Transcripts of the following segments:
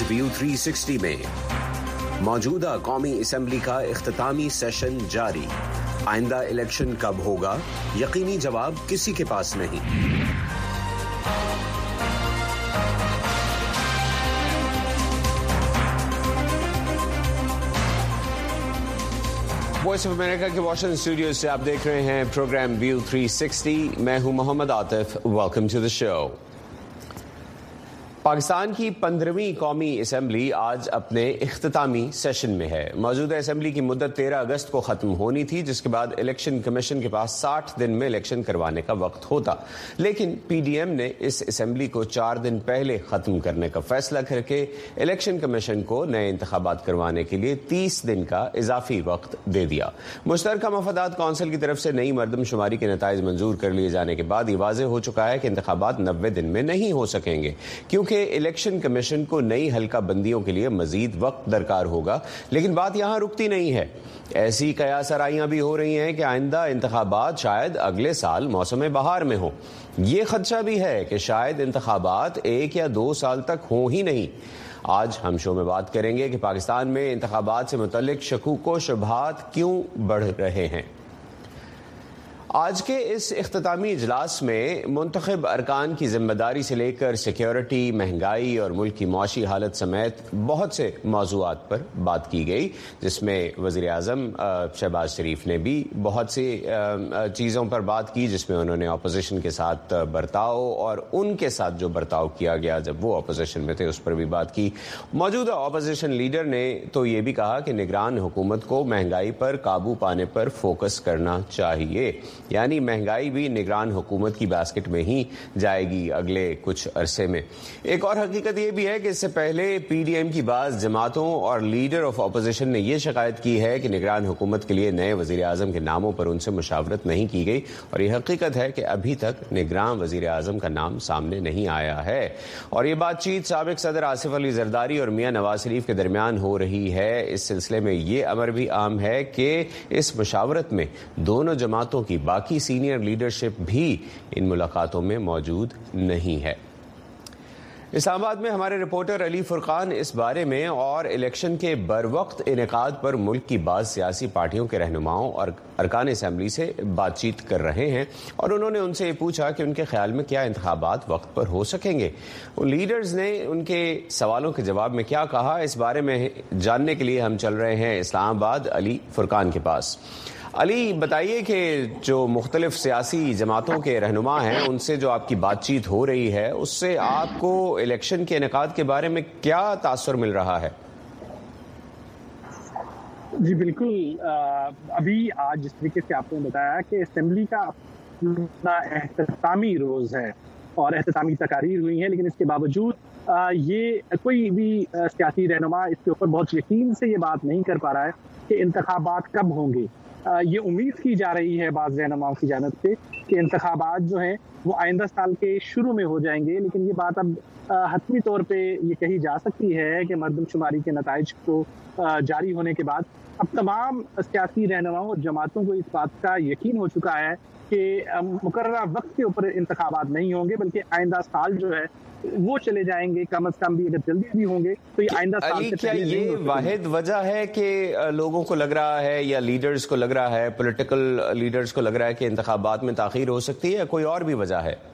आज व्यू 360 में मौजूदा कौमी असम्बली का इख्तितामी सेशन जारी। आइंदा इलेक्शन कब होगा, यकीनी जवाब किसी के पास नहीं। वॉइस ऑफ अमेरिका के वॉशिंगटन स्टूडियो से आप देख रहे हैं प्रोग्राम व्यू 360। मैं हूं Mohammad Atif. Welcome to the show. Pakistan की 15वीं कौमी असम्बली आज अपने इख्तितामी सेशन में है। मौजूदा असम्बली की मुद्दत 13 अगस्त को ख़त्म होनी थी, जिसके बाद इलेक्शन कमीशन के पास 60 दिन में इलेक्शन करवाने का वक्त होता, लेकिन PDM ने इस असम्बली को 4 दिन पहले ख़त्म करने का फैसला करके इलेक्शन कमीशन को नए इंतखाबात करवाने के लिए 30 दिन का इजाफी वक्त दे दिया। मुश्तरका मफादात कौंसिल की तरफ से नई मरदमशुमारी के नताइज मंजूर कर लिए जाने के बाद ये वाज़ेह हो चुका है कि इंतखाबात 90 दिन में नहीं हो सकेंगे, क्योंकि इलेक्शन कमीशन को नई हल्का बंदियों के लिए मजीद वक्त दरकार होगा। लेकिन बात यहां रुकती नहीं है। ऐसी कयास आराइयां भी हो रही हैं कि आइंदा इंतखाबात शायद अगले साल मौसम बहार में हो। ये खदशा भी है कि शायद इंतखाबात 1 या 2 साल तक हो ही नहीं। आज हम शो में बात करेंगे कि पाकिस्तान में इंतखाबात से मुतल्लिक शकूक व शुबहात क्यों बढ़ रहे हैं। आज के इस इख्तितामी इजलास में मुंतखब अरकान की जिम्मेदारी से लेकर सिक्योरिटी, महंगाई और मुल्क की मुआशी हालत समेत बहुत से मौज़ूआत पर बात की गई, जिसमें वज़ीर आज़म शहबाज शरीफ ने भी बहुत सी चीज़ों पर बात की, जिसमें उन्होंने अपोजिशन के साथ बर्ताव और उनके साथ जो बर्ताव किया गया जब वो अपोजिशन में थे उस पर भी बात की। मौजूदा अपोजिशन लीडर ने तो ये भी कहा कि निगरान हुकूमत को महंगाई पर काबू पाने पर फोकस करना चाहिए, यानी महंगाई भी निगरान हुकूमत की बास्केट में ही जाएगी अगले कुछ अरसे में। एक और हकीकत यह भी है कि इससे पहले PDM की बाज़ जमातों और लीडर ऑफ अपोजिशन ने यह शिकायत की है कि निगरान हुकूमत के लिए नए वज़ीर आज़म के नामों पर उनसे मुशावरत नहीं की गई, और यह हकीकत है कि अभी तक निगरान वज़ीर आज़म का नाम सामने नहीं आया है। और ये बातचीत साबिक सदर आसिफ अली जरदारी और मियां नवाज शरीफ के दरमियान हो रही है। इस सिलसिले में ये अमर भी आम है कि इस मुशावरत में दोनों जमातों की बाकी सीनियर लीडरशिप भी इन मुलाकातों में मौजूद नहीं है। इस्लामाबाद में हमारे रिपोर्टर अली फुरकान इस बारे में और इलेक्शन के बरवक्त इनेकाद पर मुल्क की बाज़ सियासी पार्टियों के रहनुमाओं और अरकान असम्बली से बातचीत कर रहे हैं, और उन्होंने उनसे ये पूछा कि उनके ख्याल में क्या इंतखाबात वक्त पर हो सकेंगे। उन लीडर्स ने उनके सवालों के जवाब में क्या कहा, इस बारे में जानने के लिए हम चल रहे हैं इस्लामाबाद अली फुरकान के पास। अली, बताइए कि जो मुख्तलिफ सियासी जमातों के रहनुमा हैं उनसे जो आपकी बातचीत हो रही है, उससे आपको इलेक्शन के इनेकाद के बारे में क्या तासुर मिल रहा है? जी बिल्कुल, अभी आज जिस तरीके से आपने बताया कि असेंबली का अपना एहतसामी रोज़ है और एहतसामी तकारीर हुई हैं, लेकिन इसके बावजूद ये कोई भी सियासी रहनुमा इसके ऊपर बहुत यकीन से ये बात नहीं कर पा रहा है कि इंतखाबात कब होंगे। ये उम्मीद की जा रही है बाज़ रहनुमाओं की जानिब से कि इंतखाबात जो हैं वो आइंदा साल के शुरू में हो जाएंगे, लेकिन ये बात अब हतमी तौर पे ये कही जा सकती है कि मरदमशुमारी के नताइज को जारी होने के बाद अब तमाम सियासी रहनुमाओं और जमातों को इस बात का यकीन हो चुका है कि मुकर्ररा वक्त के ऊपर इंतखाबात नहीं होंगे, बल्कि आइंदा साल जो है वो चले जाएंगे। कम अज कम भी अगर जल्दी भी होंगे तो ये आइंदा साल से क्या ये वाहिद वजह है कि लोगों को लग रहा है या लीडर्स को लग रहा है, पॉलिटिकल लीडर्स को लग रहा है कि इंतखाबात में ताखीर हो सकती है, या कोई और भी वजह है?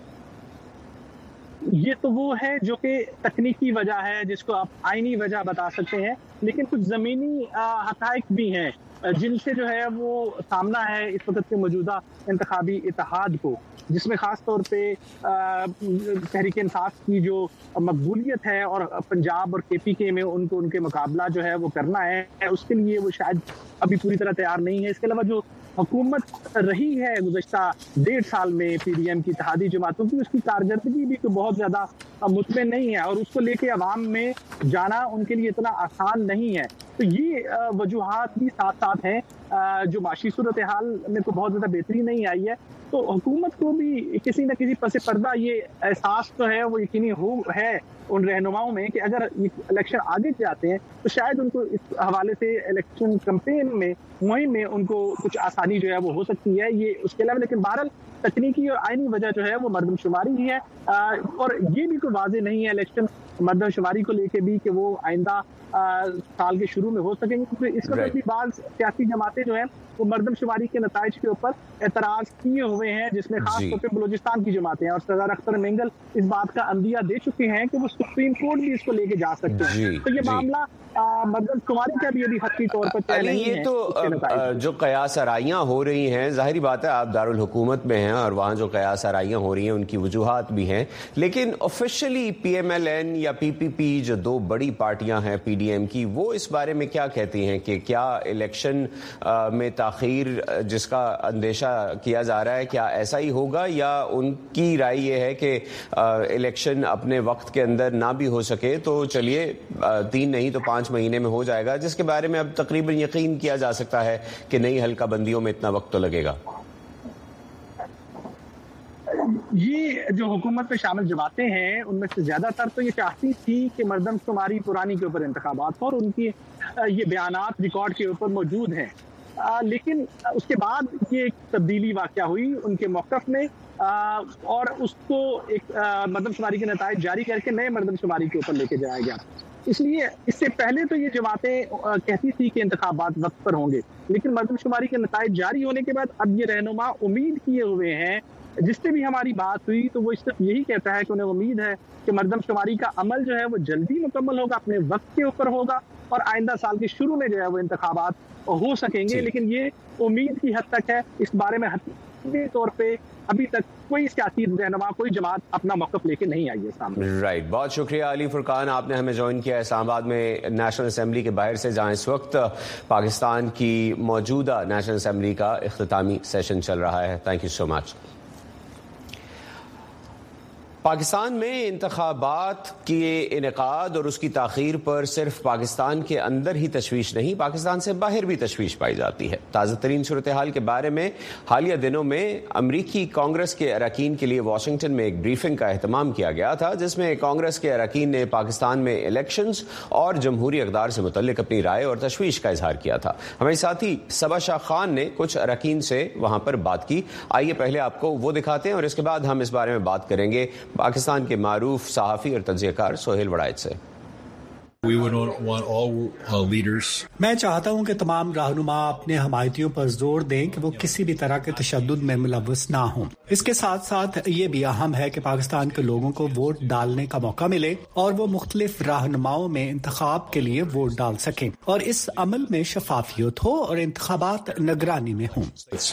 ये तो वो है जो कि तकनीकी वजह है, जिसको आप आईनी वजह बता सकते हैं, लेकिन कुछ ज़मीनी हक़ाइक़ भी हैं जिनसे जो है वो सामना है इस वक्त के मौजूदा इंतखाबी इत्तेहाद को, जिसमें ख़ास तौर पे तहरीक इंसाफ की जो मकबूलियत है और पंजाब और KPK में उनको उनके मुकाबला जो है वो करना है, उसके लिए वो शायद अभी पूरी तरह तैयार नहीं है। इसके अलावा जो हुकूमत रही है गुज़श्ता 1.5 साल में PDM की इत्तेहादी जमातों की, उसकी कारकर्दगी भी तो बहुत ज़्यादा मुतमिन नहीं है, और उसको लेके अवाम में जाना उनके लिए इतना आसान नहीं है। तो ये वजूहात भी साथ साथ हैं। जो माशी सूरत हाल में तो बहुत ज़्यादा बेहतरी नहीं आई है, तो हुकूमत को भी किसी न किसी पस पर्दा ये एहसास तो है, वो यकीनी है उन रहनुमाओं में कि अगर इलेक्शन आगे जाते हैं तो शायद उनको इस हवाले से इलेक्शन कैंपेन में मुहिम में उनको कुछ आसानी जो है वो हो सकती है। ये उसके अलावा लेकिन बहरहाल तकनीकी और आईनी वजह जो है वो मर्दमशुमारी ही है, और ये भी कोई वाज़ेह नहीं है इलेक्शन मर्दमशुमारी को लेके भी कि वो आइंदा साल के शुरू में हो सकेंगे, क्योंकि इस वक्त भी बाज़ सियासी जमातें जो हैं वो मर्दमशुमारी के नताइज के ऊपर एतराज़ किए हुए हैं, जिसमें खास तौर पर बलूचिस्तान की जमातें हैं, और सरदार अख्तर मेंगल इस बात का अंदिया दे चुके हैं कि वो सुप्रीम कोर्ट भी इसको लेके जा सकते हैं। तो ये मामला मर्दमशुमारी का भी अभी हक़ी तौर पर तय नहीं है। ये तो जो कयास आराइयाँ हो रही हैं, ज़ाहिरी बात है आप दारुल हुकूमत में हैं और वहाँ जो कयास आराइयाँ हो रही हैं उनकी वजूहात भी हैं, लेकिन ऑफिशियली PMLN या PPP जो दो बड़ी पार्टियां हैं PDM की, वो इस बारे में क्या कहती हैं कि क्या इलेक्शन में ताख़ीर जिसका अंदेशा किया जा रहा है क्या ऐसा ही होगा, या उनकी राय ये है कि इलेक्शन अपने वक्त के अंदर ना भी हो सके तो चलिए 3 नहीं तो 5 महीने में हो जाएगा, जिसके बारे में अब तकरीबन यकीन किया जा सकता है कि नई हल्का बंदियों में इतना वक्त तो लगेगा। ये जो हुकूमत में शामिल जमातें हैं उनमें से ज्यादातर तो ये चाहती थी कि मर्दमशुमारी पुरानी के ऊपर इंतखाबात और उनकी ये बयानात रिकॉर्ड के ऊपर मौजूद हैं, लेकिन उसके बाद ये एक तब्दीली वाक़या हुई उनके मौक़िफ़ में, और उसको एक मर्दमशुमारी के नताइज जारी करके नए मर्दमशुमारी के ऊपर लेके जाया गया। इसलिए इससे पहले तो ये जमातें कहती थी कि इंतखाबात वक्त पर होंगे, लेकिन मर्दमशुमारी के नताइज जारी होने के बाद अब ये रहनुमा उम्मीद किए हुए हैं, जिससे भी हमारी बात हुई तो वो सिर्फ यही कहता है कि उन्हें उम्मीद है कि मर्दमशुमारी का अमल जो है वो जल्दी मुकम्मल होगा, अपने वक्त के ऊपर होगा, और आइंदा साल के शुरू में जो है वो इंतखाबात हो सकेंगे। लेकिन ये उम्मीद की हद तक है, इस बारे में हकीकी तौर पे अभी तक कोई सियासी रहनुमा कोई जमात अपना मौक़िफ़ लेके नहीं आई है सामने। राइट, बहुत शुक्रिया अली फुरकान, आपने हमें ज्वाइन किया इस्लामाबाद में नेशनल असेंबली के बाहर से, जहाँ इस वक्त पाकिस्तान की मौजूदा नेशनल असेंबली का इख्तितामी सेशन चल रहा है। Thank you so much. Pakistan में इंतखाबात के इनेकाद और उसकी ताख़ीर पर सिर्फ पाकिस्तान के अंदर ही तशवीश नहीं, पाकिस्तान से बाहर भी तशवीश पाई जाती है। ताज़ा तरीन सूरत हाल के बारे में हालिया दिनों में अमरीकी कांग्रेस के अरकान के लिए वाशिंगटन में एक ब्रीफिंग का एहतमाम किया गया था, जिसमें कांग्रेस के अरकान ने पाकिस्तान में इलेक्शंस और जमहूरी इक़दार से मुतल्लिक अपनी राय और तशवीश का इजहार किया था। हमारे साथी सबा शाह खान ने कुछ अरकान से वहाँ पर बात की। आइए पहले आपको वो दिखाते हैं और इसके बाद हम इस बारे में बात करेंगे पाकिस्तान के मारूफ सहाफ़ी और तज्ज़ियाकार सोहेल वड़ाइद से। मैं चाहता हूं कि तमाम रहनुमा अपने हमायतियों पर जोर दें कि वो किसी भी तरह के तशद्दुद में मुलव्वस ना हों। इसके साथ साथ ये भी अहम है कि पाकिस्तान के लोगों को वोट डालने का मौका मिले और वो मुख्तलिफ रहनुमाओं में इंतखाब के लिए वोट डाल सकें, और इस अमल में शफाफियत हो और इंतखाबात निगरानी में हों।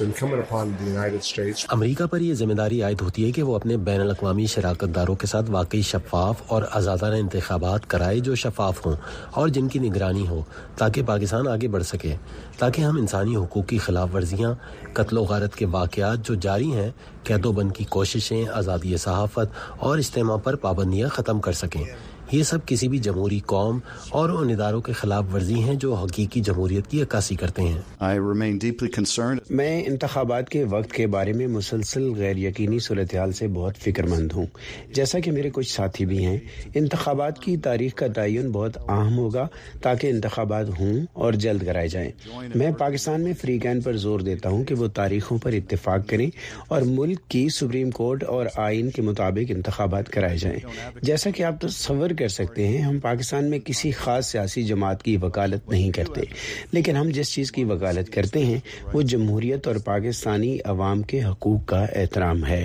अमरीका पर यह जिम्मेदारी आयद होती है कि वो अपने बैनुल अक़वामी शराकतदारों के साथ वाकई शफाफ और आज़ादाना इंतखाबात कराए जो शफाफ हों और जिनकी निगरानी हो, ताकि पाकिस्तान आगे बढ़ सके, ताकि हम इंसानी हुकूक की खिलाफ वर्जियाँ, कत्ल व गारत के वाक़यात जो जारी हैं, कैदोबंद की कोशिशें, आज़ादी सहाफ़त और इज्तिमा पर पाबंदियाँ ख़त्म कर सकें। ये सब किसी भी जमहूरी कौम और उन इदारों के खिलाफ वर्जी हैं जो हकीकी जमहूरियत की अक्कासी करते हैं। मैं इंतखाबात के वक्त के बारे में मुसलसल गैर यकीनी सूरत हाल से बहुत फिक्रमंद हूँ। जैसा कि मेरे कुछ साथी भी हैं, इंतखाबात की तारीख का तयन बहुत अहम होगा ताकि इंतखाबात हों और जल्द कराए जाएँ। मैं पाकिस्तान में फ्री कैन पर जोर देता हूँ कि वो तारीखों पर इत्तेफाक करें और मुल्क की सुप्रीम कोर्ट और आइन के मुताबिक इंतखाबात कराए जाएँ। जैसा कि आप तसव्वुर कर सकते हैं, हम पाकिस्तान में किसी खास सियासी जमात की वकालत नहीं करते, लेकिन हम जिस चीज़ की वकालत करते हैं वो जमहूरियत और पाकिस्तानी अवाम के हकूक का एहतराम है।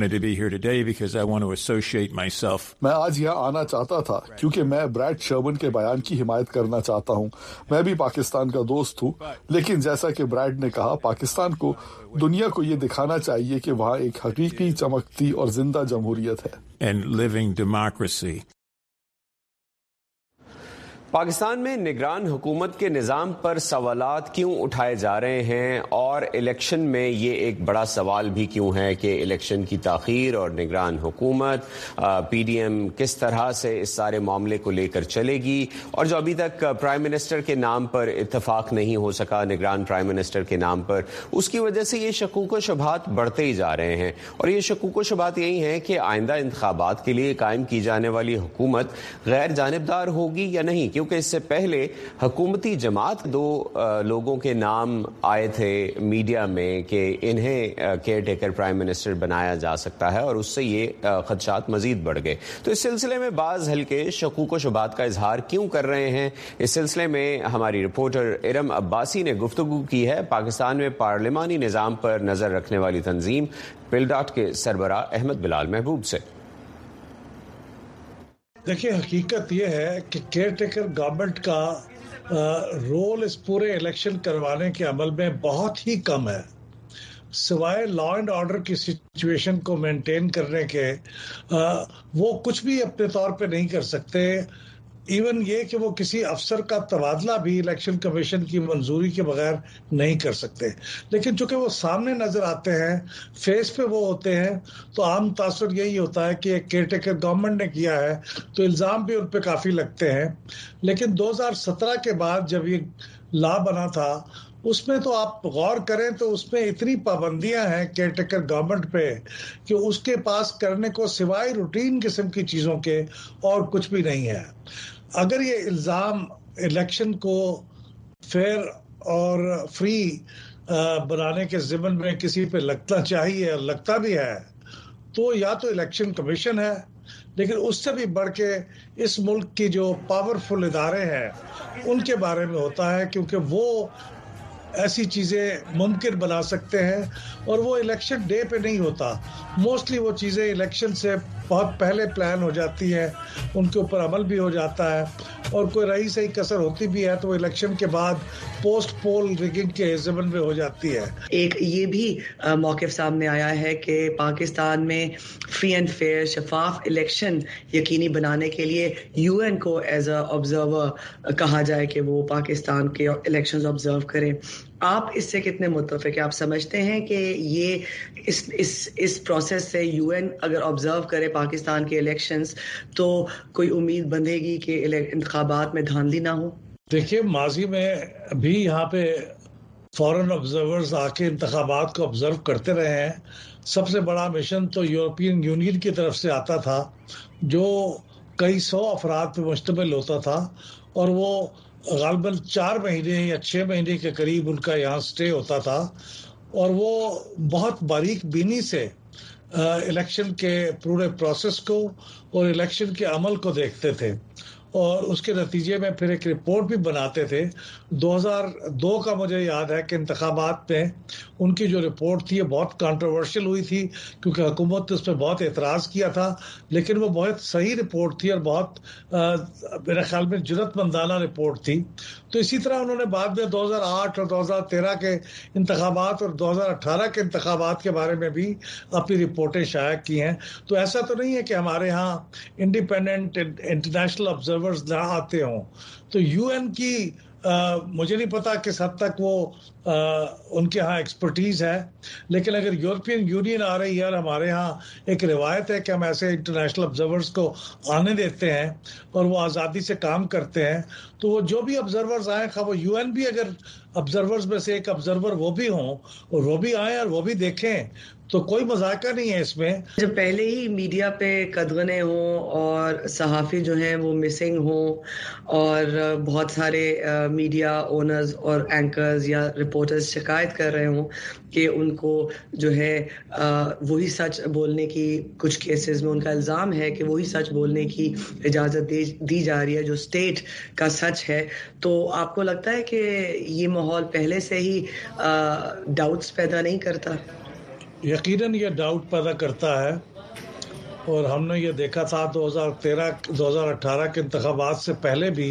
मैं आज यहाँ आना चाहता था क्योंकि मैं ब्रैड शर्मन के बयान की हिमायत करना चाहता हूँ। मैं भी पाकिस्तान का दोस्त हूँ, लेकिन जैसा कि ब्रैड ने कहा, पाकिस्तान को दुनिया को ये दिखाना चाहिए कि वहाँ एक हकीकी, चमकती और जिंदा जमहूरियत है। پاکستان میں نگران حکومت کے نظام پر سوالات کیوں اٹھائے جا رہے ہیں اور الیکشن میں یہ ایک بڑا سوال بھی کیوں ہے کہ الیکشن کی تاخیر اور نگران حکومت پی ڈی ایم کس طرح سے اس سارے معاملے کو لے کر چلے گی، اور جو ابھی تک پرائم منسٹر کے نام پر اتفاق نہیں ہو سکا، نگران پرائم منسٹر کے نام پر، اس کی وجہ سے یہ شکوک و شبہات بڑھتے ہی جا رہے ہیں۔ اور یہ شکوک و شبہات یہی ہیں کہ آئندہ انتخابات کے لیے قائم کی جانے والی حکومت غیر جانبدار ہوگی یا نہیں، کیونکہ اس سے پہلے حکومتی جماعت 2 لوگوں کے نام آئے تھے میڈیا میں کہ انہیں کیئر ٹیکر پرائم منسٹر بنایا جا سکتا ہے، اور اس سے یہ خدشات مزید بڑھ گئے۔ تو اس سلسلے میں بعض حلقے شکوک و شبہات کا اظہار کیوں کر رہے ہیں، اس سلسلے میں ہماری رپورٹر ارم عباسی نے گفتگو کی ہے پاکستان میں پارلیمانی نظام پر نظر رکھنے والی تنظیم پلڈاٹ کے سربراہ احمد بلال محبوب سے۔ دیکھیے، حقیقت یہ ہے کہ کیئر ٹیکر گورنمنٹ کا رول اس پورے الیکشن کروانے کے عمل میں بہت ہی کم ہے، سوائے لا اینڈ آرڈر کی سچویشن کو مینٹین کرنے کے وہ کچھ بھی اپنے طور پہ نہیں کر سکتے۔ ایون یہ کہ وہ کسی افسر کا تبادلہ بھی الیکشن کمیشن کی منظوری کے بغیر نہیں کر سکتے، لیکن چونکہ وہ سامنے نظر آتے ہیں، فیس پہ وہ ہوتے ہیں، تو عام تاثر یہی ہوتا ہے کہ ایک کیئر ٹیکر گورنمنٹ نے کیا ہے تو الزام بھی ان پہ کافی لگتے ہیں۔ لیکن 2017 کے بعد جب یہ لا بنا تھا، اس میں تو آپ غور کریں تو اس میں اتنی پابندیاں ہیں کیئر ٹیکر گورنمنٹ پہ کہ اس کے پاس کرنے کو سوائے روٹین قسم کی چیزوں کے اور کچھ بھی نہیں ہے۔ اگر یہ الزام الیکشن کو فیئر اور فری بنانے کے ضمن میں کسی پہ لگنا چاہیے اور لگتا بھی ہے تو یا تو الیکشن کمیشن ہے، لیکن اس سے بھی بڑھ کے اس ملک کی جو پاورفل ادارے ہیں ان کے بارے میں ہوتا ہے، کیونکہ وہ ایسی چیزیں ممکن بنا سکتے ہیں، اور وہ الیکشن ڈے پہ نہیں ہوتا، موسٹلی وہ چیزیں الیکشن سے بہت پہلے پلان ہو جاتی ہیں، ان کے اوپر عمل بھی ہو جاتا ہے، اور کوئی رہی صحیح کسر ہوتی بھی ہے تو وہ الیکشن کے بعد پوسٹ پول ریگنگ کے ضمن میں ہو جاتی ہے۔ ایک یہ بھی موقف سامنے آیا ہے کہ پاکستان میں فری اینڈ فیئر شفاف الیکشن یقینی بنانے کے لیے یو این کو ایز اے آبزرور کہا جائے کہ وہ پاکستان کے الیکشنز آبزرو کرے۔ آپ اس سے کتنے متفق ہیں؟ آپ سمجھتے ہیں کہ یہ اس پروسیس سے یو این اگر آبزرو کرے پاکستان کے الیکشنز تو کوئی امید بندھے گی کہ انتخابات میں دھاندلی نہ ہو؟ دیکھیے، ماضی میں بھی یہاں پہ فورن آبزرورز آ کے انتخابات کو آبزرو کرتے رہے ہیں۔ سب سے بڑا مشن تو یورپین یونین کی طرف سے آتا تھا جو کئی 100 افراد پہ مشتمل ہوتا تھا، اور وہ غالباً 4 مہینے یا 6 مہینے کے قریب ان کا یہاں سٹے ہوتا تھا، اور وہ بہت باریک بینی سے الیکشن کے پورے پروسیس کو اور الیکشن کے عمل کو دیکھتے تھے، اور اس کے نتیجے میں پھر ایک رپورٹ بھی بناتے تھے۔ 2002 کا مجھے یاد ہے کہ انتخابات میں ان کی جو رپورٹ تھی یہ بہت کنٹروورشل ہوئی تھی، کیونکہ حکومت نے اس پہ بہت اعتراض کیا تھا، لیکن وہ بہت صحیح رپورٹ تھی اور بہت میرے خیال میں جرأت مندانہ رپورٹ تھی۔ تو اسی طرح انہوں نے بعد میں 2008 اور 2013 کے انتخابات اور 2018 کے انتخابات کے بارے میں بھی اپنی رپورٹیں شائع کی ہیں۔ تو ایسا تو نہیں ہے کہ ہمارے ہاں انڈیپینڈنٹ انٹرنیشنل آبزرورز نہ آتے ہوں۔ تو یو این کی مجھے نہیں پتا کس حد تک وہ ان کے ہاں ایکسپرٹیز ہے، لیکن اگر یورپین یونین آ رہی ہے اور ہمارے ہاں ایک روایت ہے کہ ہم ایسے انٹرنیشنل آبزرورز کو آنے دیتے ہیں اور وہ آزادی سے کام کرتے ہیں، تو وہ جو بھی آبزرورز آئیں، خواہ وہ یو این بھی اگر آبزرورز میں سے ایک آبزرور وہ بھی ہوں اور وہ بھی آئیں اور وہ بھی دیکھیں، تو کوئی مذاکرہ نہیں ہے اس میں۔ جب پہلے ہی میڈیا پہ قدغنیں ہوں اور صحافی جو ہیں وہ مسنگ ہوں اور بہت سارے میڈیا اونرز اور اینکرز یا رپورٹرز شکایت کر رہے ہوں کہ ان کو جو ہے وہی سچ بولنے کی، کچھ کیسز میں ان کا الزام ہے کہ وہی سچ بولنے کی اجازت دی جا رہی ہے جو اسٹیٹ کا سچ ہے، تو آپ کو لگتا ہے کہ یہ ماحول پہلے سے ہی ڈاؤٹس پیدا نہیں کرتا؟ یقیناً یہ ڈاؤٹ پیدا کرتا ہے، اور ہم نے یہ دیکھا تھا 2018 کے انتخابات سے پہلے بھی،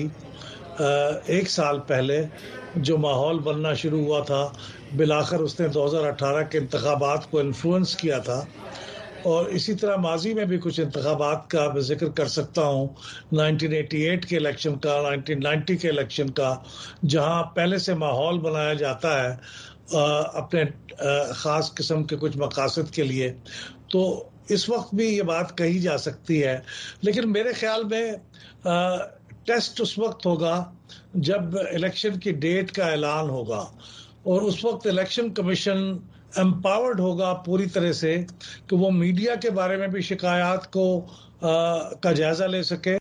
1 سال پہلے جو ماحول بننا شروع ہوا تھا، بالآخر اس نے 2018 کے انتخابات کو انفلوئنس کیا تھا، اور اسی طرح ماضی میں بھی کچھ انتخابات کا میں ذکر کر سکتا ہوں، 1988 کے الیکشن کا، 1990 کے الیکشن کا، جہاں پہلے سے ماحول بنایا جاتا ہے اپنے خاص قسم کے کچھ مقاصد کے لیے. تو اس وقت بھی یہ بات کہی جا سکتی ہے، لیکن میرے خیال میں ٹیسٹ اس وقت ہوگا جب الیکشن کی ڈیٹ کا اعلان ہوگا، اور اس وقت الیکشن کمیشن امپاورڈ ہوگا پوری طرح سے کہ وہ میڈیا کے بارے میں بھی شکایات کا جائزہ لے سکے.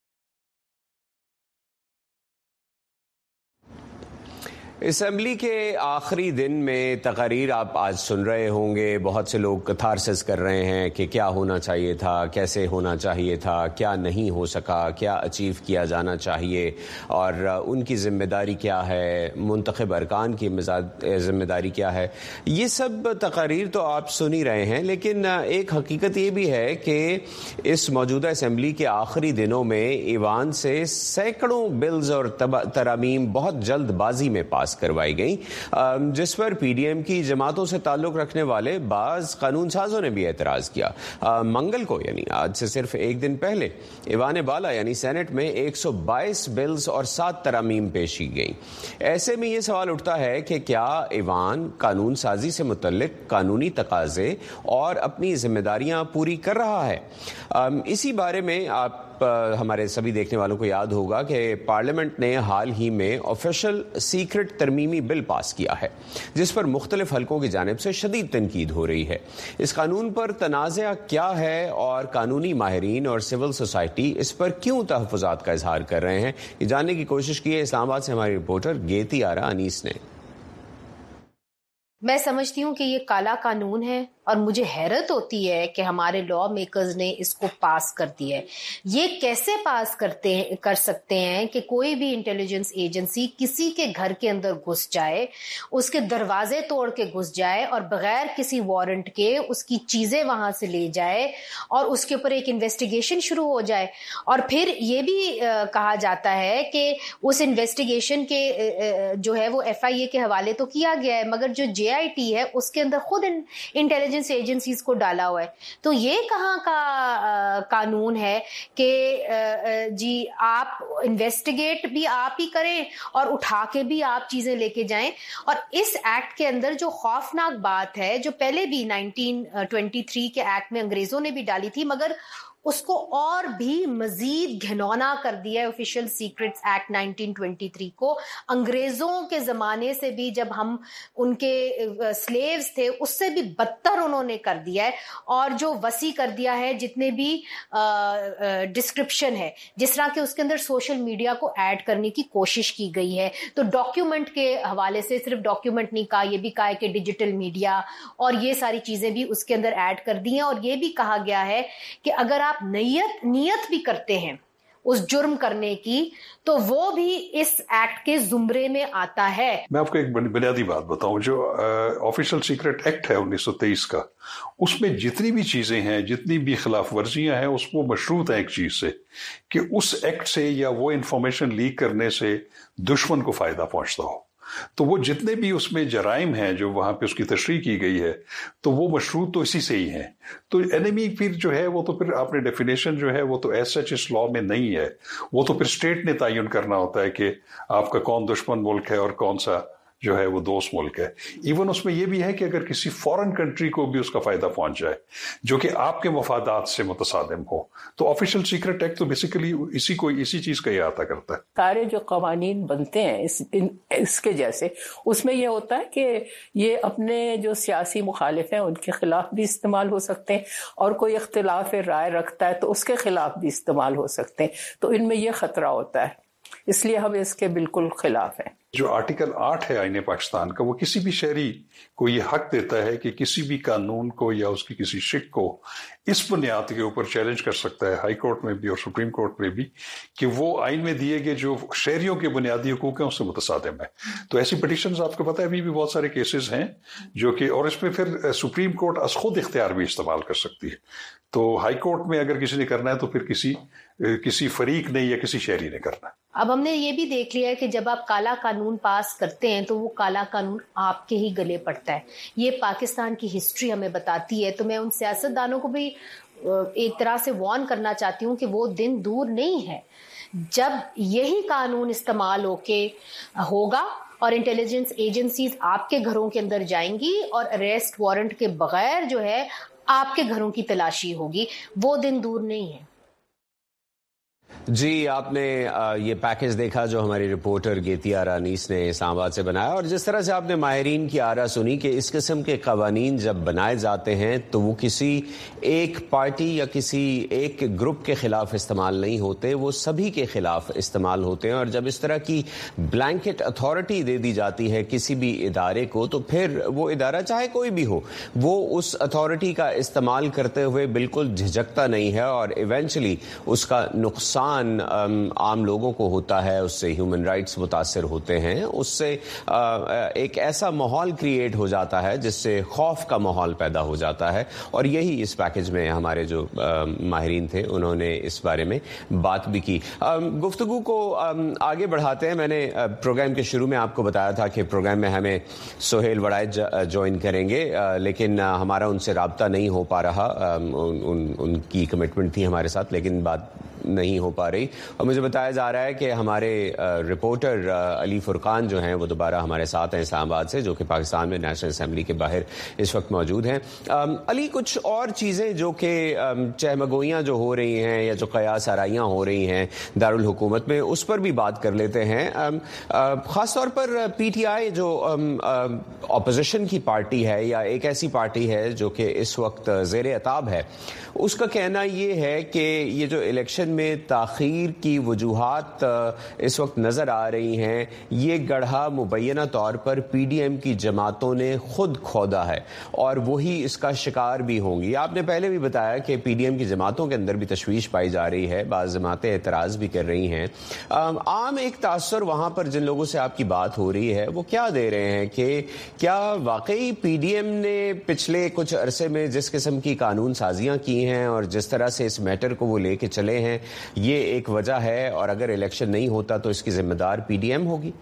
اسمبلی کے آخری دن میں تقاریر آپ آج سن رہے ہوں گے. بہت سے لوگ کتھارسس کر رہے ہیں کہ کیا ہونا چاہیے تھا، کیسے ہونا چاہیے تھا، کیا نہیں ہو سکا، کیا اچیو کیا جانا چاہیے، اور ان کی ذمہ داری کیا ہے، منتخب ارکان کی ذمہ داری کیا ہے. یہ سب تقاریر تو آپ سن ہی رہے ہیں، لیکن ایک حقیقت یہ بھی ہے کہ اس موجودہ اسمبلی کے آخری دنوں میں ایوان سے سینکڑوں بلز اور ترامیم بہت جلد بازی میں پاس کروائی گئیں، جس پر پی ڈی ایم کی جماعتوں سے تعلق رکھنے والے بعض قانون سازوں نے بھی اعتراض کیا. منگل کو یعنی آج سے صرف ایک دن پہلے ایوان بالا یعنی سینٹ میں 122 بلز اور 7 ترامیم پیش کی گئیں. ایسے میں یہ سوال اٹھتا ہے کہ کیا ایوان قانون سازی سے متعلق قانونی تقاضے اور اپنی ذمہ داریاں پوری کر رہا ہے؟ اسی بارے میں آپ ہمارے سبھی دیکھنے والوں کو یاد ہوگا کہ پارلیمنٹ نے حال ہی میں آفیشل سیکرٹ ترمیمی بل پاس کیا ہے، جس پر مختلف حلقوں کی جانب سے شدید تنقید ہو رہی ہے. اس قانون پر تنازع کیا ہے اور قانونی ماہرین اور سول سوسائٹی اس پر کیوں تحفظات کا اظہار کر رہے ہیں، یہ جاننے کی کوشش کی ہے اسلام آباد سے ہماری رپورٹر گیتی آرا انیس نے. میں سمجھتی ہوں کہ یہ کالا قانون ہے، اور مجھے حیرت ہوتی ہے کہ ہمارے لا میکرز نے اس کو پاس کر دیا ہے. یہ کیسے پاس کر سکتے ہیں کہ کوئی بھی انٹیلیجنس ایجنسی کسی کے گھر کے اندر گھس جائے، اس کے دروازے توڑ کے گھس جائے اور بغیر کسی وارنٹ کے اس کی چیزیں وہاں سے لے جائے اور اس کے اوپر ایک انویسٹیگیشن شروع ہو جائے. اور پھر یہ بھی کہا جاتا ہے کہ اس انویسٹیگیشن کے جو ہے وہ FIA کے حوالے تو کیا گیا ہے، مگر جو JIT ہے اس کے اندر خود انٹیلیجنس ایجنسیز کو ڈالا ہوا ہے. تو یہ کہاں کا قانون ہے کہ جی آپ انویسٹیگیٹ بھی آپ ہی کریں اور اٹھا کے بھی آپ چیزیں لے کے جائیں. اور اس ایکٹ کے اندر جو خوفناک بات ہے، جو پہلے بھی 1923 کے ایکٹ میں انگریزوں نے بھی ڈالی تھی، مگر اس کو اور بھی مزید گھنونا کر دیا ہے آفیشل سیکرٹس ایکٹ 1923 کو. انگریزوں کے زمانے سے بھی جب ہم ان کے سلیوز تھے اس سے بھی بدتر انہوں نے کر دیا ہے، اور جو وسیع کر دیا ہے جتنے بھی ڈسکرپشن ہے، جس طرح کہ اس کے اندر سوشل میڈیا کو ایڈ کرنے کی کوشش کی گئی ہے. تو ڈاکیومنٹ کے حوالے سے صرف ڈاکیومنٹ نہیں کہا، یہ بھی کہا ہے کہ ڈیجیٹل میڈیا اور یہ ساری چیزیں بھی اس کے اندر ایڈ کر دی ہیں. اور یہ بھی کہا گیا ہے کہ اگر آپ نیت بھی کرتے ہیں اس جرم کرنے کی تو وہ بھی اس ایکٹ کے زمرے میں آتا ہے. میں آپ کو ایک بنیادی بات بتاؤں، جو آفیشل سیکرٹ ایکٹ ہے 1923 کا، اس میں جتنی بھی چیزیں ہیں، جتنی بھی خلاف ورزیاں ہیں، اس کو مشروط ہے ایک چیز سے کہ اس ایکٹ سے یا وہ انفارمیشن لیک کرنے سے دشمن کو فائدہ پہنچتا ہو. تو وہ جتنے بھی اس میں جرائم ہیں جو وہاں پہ اس کی تشریح کی گئی ہے، تو وہ مشروط تو اسی سے ہی ہیں. تو اینیمی پھر جو ہے وہ تو پھر آپ نے ڈیفینیشن جو ہے وہ تو ایز سچ اس لا میں نہیں ہے، وہ تو پھر اسٹیٹ نے تعین کرنا ہوتا ہے کہ آپ کا کون دشمن ملک ہے اور کون سا جو ہے وہ دوست ملک ہے. ایون اس میں یہ بھی ہے کہ اگر کسی فورن کنٹری کو بھی اس کا فائدہ پہنچ جائے جو کہ آپ کے مفادات سے متصادم ہو، تو آفیشل سیکرٹ ایکٹ تو بیسیکلی اسی چیز کا احاطہ کرتا ہے. سارے جو قوانین بنتے ہیں اس کے جیسے، اس میں یہ ہوتا ہے کہ یہ اپنے جو سیاسی مخالف ہیں ان کے خلاف بھی استعمال ہو سکتے ہیں، اور کوئی اختلاف رائے رکھتا ہے تو اس کے خلاف بھی استعمال ہو سکتے ہیں. تو ان میں یہ خطرہ ہوتا ہے، اس لیے ہم اس کے بالکل خلاف ہیں. جو آرٹیکل 8 ہے آئین پاکستان کا، وہ کسی بھی شہری کو یہ حق دیتا ہے کہ کسی بھی قانون کو یا اس کی کسی شک کو اس بنیاد کے اوپر چیلنج کر سکتا ہے، ہائی کورٹ میں بھی اور سپریم کورٹ میں بھی، کہ وہ آئین میں دیے گئے جو شہریوں کے بنیادی حقوق ہیں اس سے متصادم ہے. تو ایسی پٹیشنز آپ کو پتہ ہے ابھی بھی بہت سارے کیسز ہیں جو کہ، اور اس میں پھر سپریم کورٹ از خود اختیار بھی استعمال کر سکتی ہے. تو ہائی کورٹ میں اگر کسی نے کرنا ہے تو پھر کسی فریق نے یا کسی شہری نے کرنا ہے. اب ہم نے یہ بھی دیکھ لیا ہے کہ جب آپ کالا قانون قانون پاس کرتے ہیں تو وہ کالا قانون آپ کے ہی گلے پڑتا ہے. یہ پاکستان کی ہسٹری ہمیں بتاتی ہے. تو میں ان سیاستدانوں کو بھی ایک طرح سے وارن کرنا چاہتی ہوں کہ وہ دن دور نہیں ہے جب یہی قانون استعمال ہوگا اور انٹیلیجنس ایجنسیز آپ کے گھروں کے اندر جائیں گی اور اریسٹ وارنٹ کے بغیر جو ہے آپ کے گھروں کی تلاشی ہوگی. وہ دن دور نہیں ہے. جی آپ نے یہ پیکج دیکھا جو ہماری رپورٹر گیتی آرانیس نے اسلام آباد سے بنایا, اور جس طرح سے آپ نے ماہرین کی آرا سنی کہ اس قسم کے قوانین جب بنائے جاتے ہیں تو وہ کسی ایک پارٹی یا کسی ایک گروپ کے خلاف استعمال نہیں ہوتے, وہ سبھی کے خلاف استعمال ہوتے ہیں. اور جب اس طرح کی بلینکٹ اتھارٹی دے دی جاتی ہے کسی بھی ادارے کو تو پھر وہ ادارہ چاہے کوئی بھی ہو وہ اس اتھارٹی کا استعمال کرتے ہوئے بالکل جھجکتا نہیں ہے, اور ایونچولی اس کا نقصان عام لوگوں کو ہوتا ہے, اس سے ہیومن رائٹس متاثر ہوتے ہیں, اس سے ایک ایسا ماحول کریٹ ہو جاتا ہے جس سے خوف کا ماحول پیدا ہو جاتا ہے. اور یہی اس پیکج میں ہمارے جو ماہرین تھے انہوں نے اس بارے میں بات بھی کی. گفتگو کو آگے بڑھاتے ہیں. میں نے پروگرام کے شروع میں آپ کو بتایا تھا کہ پروگرام میں ہمیں سہیل وڑائچ جوائن کریں گے, لیکن ہمارا ان سے رابطہ نہیں ہو پا رہا. ان کی کمٹمنٹ تھی ہمارے ساتھ لیکن بات نہیں ہو پا رہی, اور مجھے بتایا جا رہا ہے کہ ہمارے رپورٹر علی فرقان جو ہیں وہ دوبارہ ہمارے ساتھ ہیں اسلام آباد سے, جو کہ پاکستان میں نیشنل اسمبلی کے باہر اس وقت موجود ہیں. علی, کچھ اور چیزیں جو کہ چہمگوئیاں جو ہو رہی ہیں یا جو قیاس آرائیاں ہو رہی ہیں دارالحکومت میں, اس پر بھی بات کر لیتے ہیں. خاص طور پر پی ٹی آئی جو اپوزیشن کی پارٹی ہے یا ایک ایسی پارٹی ہے جو کہ اس وقت زیر عتاب ہے, اس کا کہنا یہ ہے کہ یہ جو الیکشن میں تاخیر کی وجوہات اس وقت نظر آ رہی ہیں یہ گڑھا مبینہ طور پر پی ڈی ایم کی جماعتوں نے خود کھودا ہے اور وہی اس کا شکار بھی ہوں گی. آپ نے پہلے بھی بتایا کہ پی ڈی ایم کی جماعتوں کے اندر بھی تشویش پائی جا رہی ہے, بعض جماعتیں اعتراض بھی کر رہی ہیں. عام ایک تاثر وہاں پر جن لوگوں سے آپ کی بات ہو رہی ہے وہ کیا دے رہے ہیں کہ کیا واقعی پی ڈی ایم نے پچھلے کچھ عرصے میں جس قسم کی قانون سازیاں کی ہیں اور جس طرح سے اس میٹر کو وہ لے کے چلے ہیں یہ ایک وجہ ہے, اور اگر الیکشن نہیں ہوتا تو اس کی ذمہ دار پی ڈی ایم ہوگی؟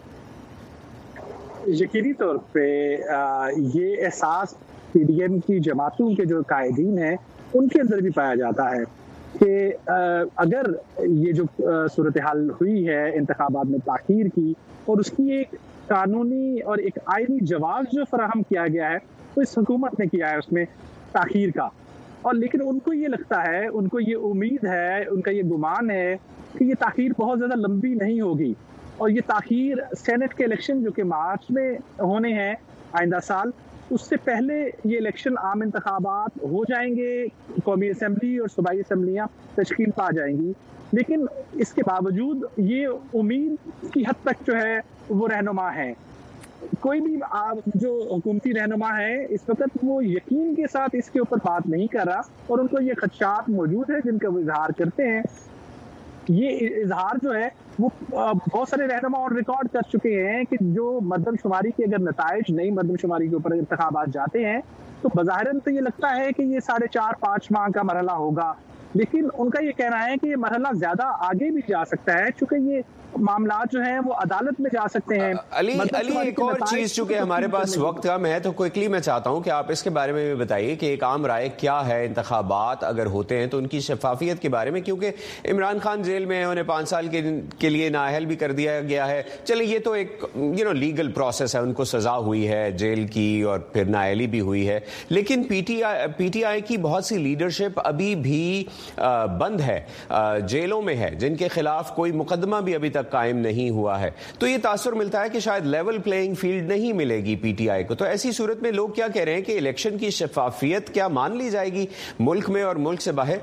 یقینی طور پہ یہ احساس پی ڈی ایم کی جماعتوں کے جو قائدین ہیں ان کے اندر بھی پایا جاتا ہے کہ اگر یہ جو صورتحال ہوئی ہے انتخابات میں تاخیر کی اور اس کی ایک قانونی اور ایک آئینی جواز جو فراہم کیا گیا ہے تو اس حکومت نے کیا ہے اس میں تاخیر کا, اور لیکن ان کو یہ لگتا ہے, ان کو یہ امید ہے, ان کا یہ گمان ہے کہ یہ تاخیر بہت زیادہ لمبی نہیں ہوگی, اور یہ تاخیر سینٹ کے الیکشن جو کہ مارچ میں ہونے ہیں آئندہ سال, اس سے پہلے یہ الیکشن عام انتخابات ہو جائیں گے, قومی اسمبلی اور صوبائی اسمبلیاں تشکیل پا جائیں گی. لیکن اس کے باوجود یہ امید کی حد تک جو ہے وہ رہنما ہے. کوئی بھی جو حکومتی رہنما ہے اس وقت وہ یقین کے ساتھ اس کے اوپر بات نہیں کر رہا, اور ان کو یہ خدشات موجود ہے جن کا وہ اظہار کرتے ہیں. یہ اظہار جو ہے وہ بہت سارے رہنما اور ریکارڈ کر چکے ہیں کہ جو مردم شماری کے اگر نتائج نئی مردم شماری کے اوپر انتخابات جاتے ہیں تو بظاہراً تو یہ لگتا ہے کہ یہ 4.5-5 ماہ کا مرحلہ ہوگا, لیکن ان کا یہ کہنا ہے کہ یہ مرحلہ زیادہ آگے بھی جا سکتا ہے چونکہ یہ معاملات جو ہیں وہ عدالت میں جا سکتے ہیں. علی ایک اور چیز چونکہ ہمارے پاس وقت کم ہے تو کوئکلی میں چاہتا ہوں کہ آپ اس کے بارے میں بھی بتائیے کہ ایک عام رائے کیا ہے انتخابات اگر ہوتے ہیں تو ان کی شفافیت کے بارے میں, کیونکہ عمران خان جیل میں انہیں 5 سال کے لیے نااہل بھی کر دیا گیا ہے. چلے یہ تو ایک لیگل پروسیس ہے, ان کو سزا ہوئی ہے جیل کی اور پھر نااہلی بھی ہوئی ہے, لیکن پی ٹی آئی کی بہت سی لیڈرشپ ابھی بھی بند ہے, جیلوں میں ہے, جن کے خلاف کوئی مقدمہ بھی ابھی تک قائم نہیں ہوا ہے. تو یہ تاثر ملتا ہے کہ شاید لیول پلینگ فیلڈ نہیں ملے گی پی ٹی آئی کو. تو ایسی صورت میں لوگ کیا کہہ رہے ہیں کہ الیکشن کی شفافیت کیا مان لی جائے گی ملک میں اور ملک سے باہر؟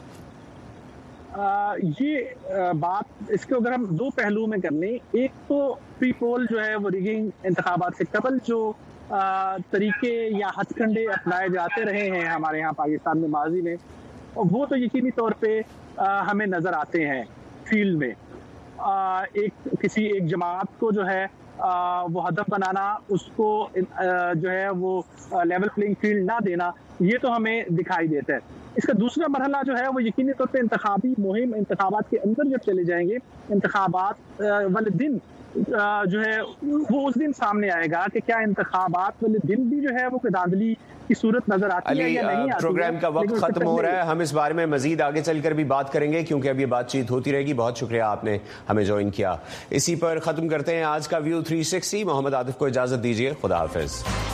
یہ بات اس کو اگر ہم 2 پہلو میں کر لیں, ایک تو پری پول جو ہے وہ ریگنگ انتخابات سے قبل جو طریقے یا ہتھ کنڈے اپنائے جاتے رہے ہیں ہمارے ہاں پاکستان میں ماضی میں, وہ تو یقینی طور پہ ہمیں نظر آتے ہیں فیلڈ میں. کسی ایک جماعت کو جو ہے وہ ہدف بنانا, اس کو جو ہے وہ لیول پلینگ فیلڈ نہ دینا, یہ تو ہمیں دکھائی دیتا ہے. اس کا دوسرا مرحلہ جو ہے وہ یقینی طور پہ انتخابی مہم انتخابات کے اندر جب چلے جائیں گے, انتخابات والے دن जो है वो उस दिन सामने आएगा कि क्या इंतखाबात वाले दिन भी जो है वो धांधली की सूरत नजर आती है या नहीं आती। प्रोग्राम का वक्त खत्म हो रहा है, हम इस बारे में मजीद आगे चलकर भी बात करेंगे क्योंकि अब ये बातचीत होती रहेगी। बहुत शुक्रिया आपने हमें ज्वाइन किया। इसी पर खत्म करते हैं आज का व्यू 360। मोहम्मद आतिफ को इजाजत दीजिए, खुदा हाफिज।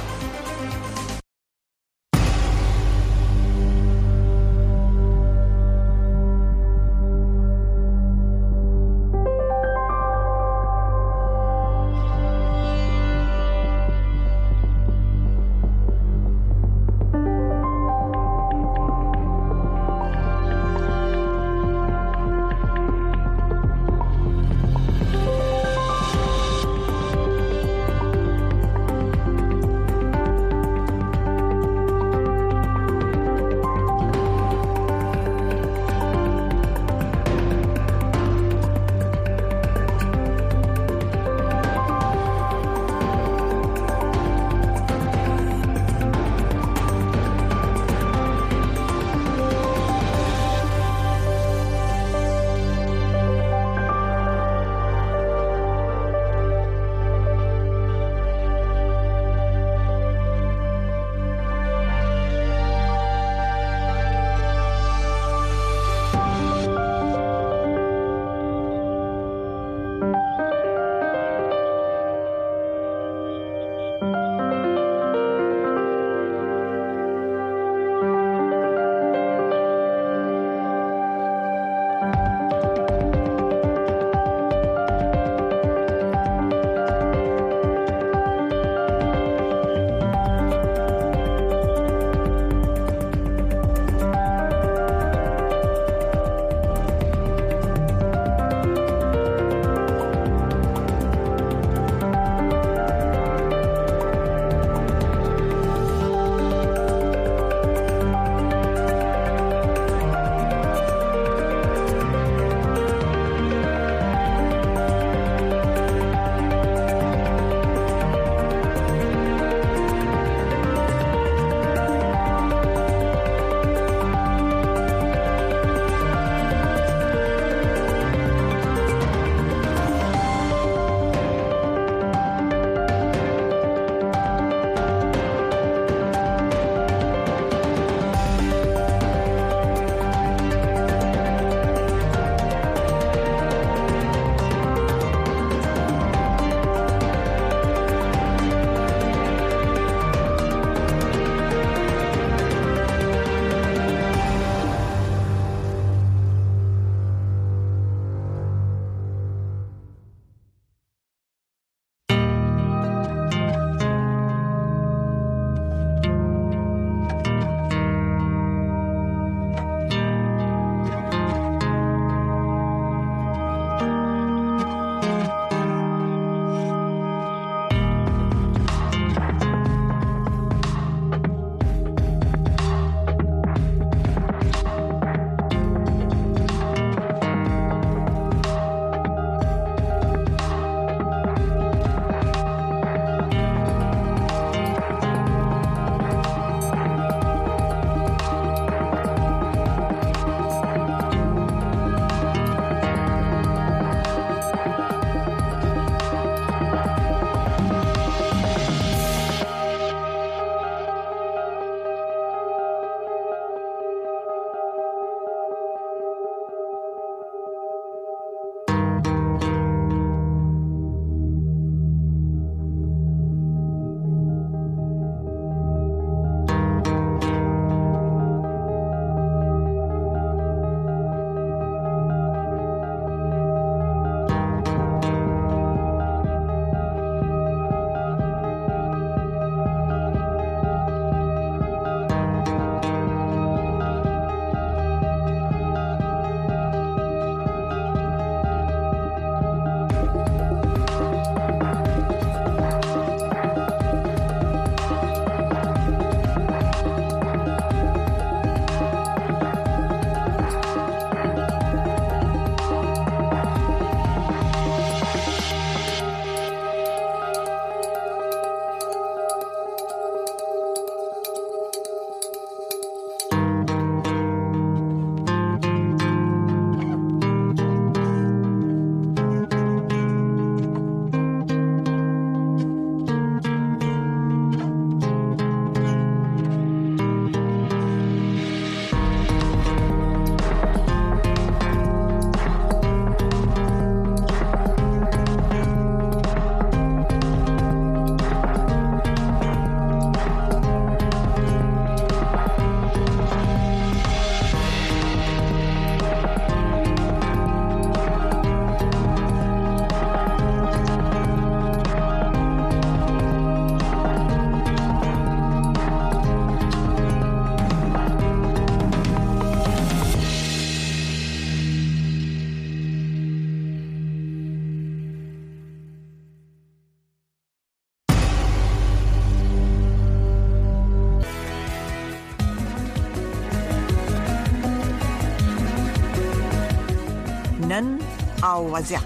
نن او وضعیت.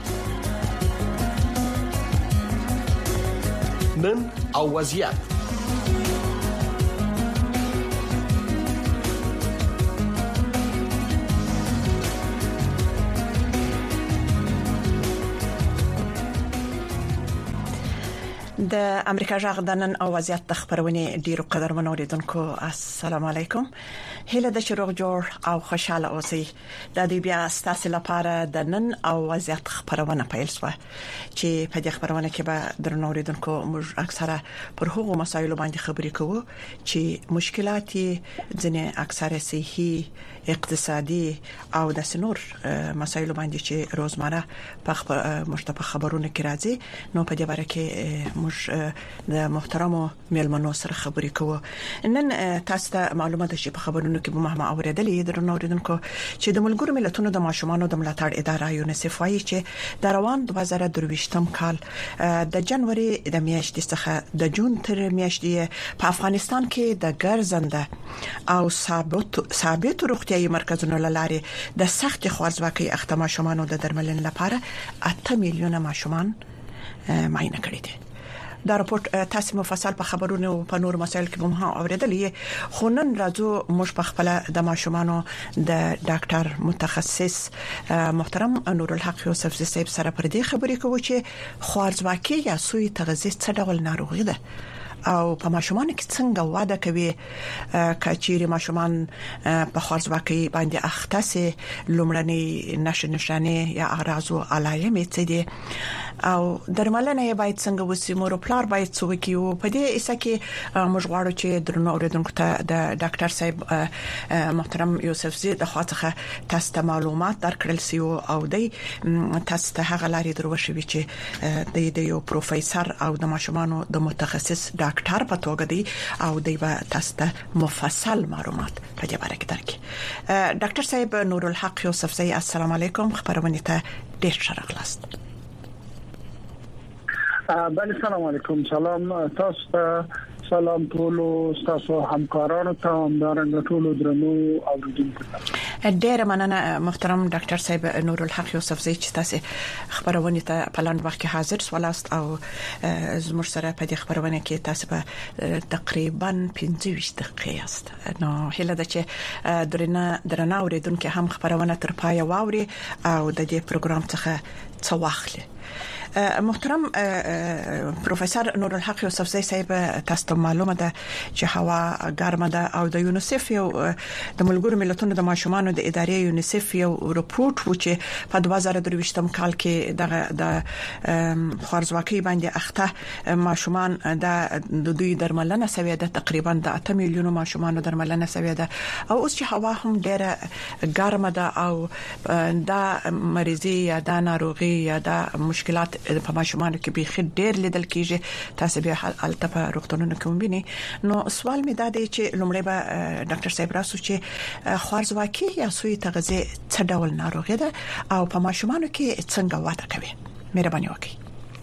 نن او وضعیت. د امریکا جغ د نن او وضعیت د خبرونه ډیرو قدرمنو اوریدونکو السلام علیکم. هله د شروع جوړ او خوشاله اوسئ. د دې بیا ستاسو لپاره د نن او وضعیت خبرونه پیل شوه چې په دې خبرونه کې به درنو اوریدونکو موږ اکثره پر هغو مسایلو باندې خبرې کوو چې مشکلات ځنې اکثره صحي، اقتصادي او د سنور مسایلو باندې چې روزمره په مشتبه خبرونه کې راځي. نو په دې باره کې موږ د محترمو میلمنو سره خبرې کوو. نن تاسو ته معلومات شي په خبرونو کې به مهمه اوریدلې درنو اوریدونکو چې د ملګرو ملتونو د ماشومانو د ملاتړ اداره یونیسف وايي چې د روان 2023م کال د جنوري د میاشتې څخه د جون تر میاشتې په افغانستان کې د ګرځنده او ثابت روغتيایي مرکزونو لارې د سخت خوارځواکۍ اخته ماشومانو د درملنې لپاره 8 میلیونه ماشومان معاینه کړي دي. دا راپورټ تاسو مفصل په خبرونو او په نور مسایل کې هم اوریدلې. خو نن راځو موږ په خپل د ماشومانو د ډاکټر متخصص محترم نور الحق یوسف صاحب سره پر دې خبرې کوو چې خوارځواکي یا سوی تغذیه څه ډول ناروغي ده او په ماشومان کې څنګه وده کوي. کچېری ماشومان په خوارځواکۍ باندې اخته سي لومړنۍ نښانې یا اعراض او علایمې څه دي او درملنه باید څنګه وسی. مور او پلار باید څه وکړي. په دې اسه کې موږ غواړو چې درنو اوریدونکو ته د ډاکټر صاحب محترم یوسف زی د خاطر تاسو ته معلومات درکړل سی او د تاسو ته هغه لاري دروښوي چې د یو پروفیسور او د ماشومانو د متخصص ډاکټر په توګه دی او دی به تاسو ته مفصل معلومات په دې باره کې درکړي. ډاکټر صاحب نور الحق یوسف زی السلام علیکم. خبرونه ته ډیر شرغلاست. بله سلام علیکم. سلام تاسو سلام ټولو تاسو همکارانو ته همدارنګه ټولو درنو اوریدونکو ته. ډیر مننه محترم ډاکټر صاحب نور الحق یوسف زی چې تاسو خبرونه ته په لاند وخت کې حاضر سوالاست او زموږ سره په دې خبرونه کې تاسو په تقریبا 25 دقیقې است. نو هله د چې درنه اوریدونکو هم خبرونه تر پای واوري او د دې پروګرام څخه څه واخلي. محترم پروفیسور نور الحق یوسف زی صاحب تاسو ته معلومه ده چې هوا ګرمه ده او د یونیسف یو د ملګرو ملتونو د ماشومانو د ادارې یونیسف یو رپورټ و چې په 2023م کال کې د خوارځواکۍ باندې اخته ماشومان د دوی درملنه سوي ده. تقریبا د 8 میلیونو ماشومانو درملنه سوي ده او اوس چې هوا هم ډیره ګرمه ده او دا مریضي یا دا ناروغي یا دا مشکلات په ماشومانو کې به ډېر لیدل کیږي. تاسو به البته په روغتونونو کې وینئ. نو سوال می دا دی چې لومړی به ډاکټر صاحب راسو چې خوارځواکي یا سوی تغذیه څه ډول ناروغي ده او په ماشومانو کې څنګه وده کوي. مهرباني وکړئ.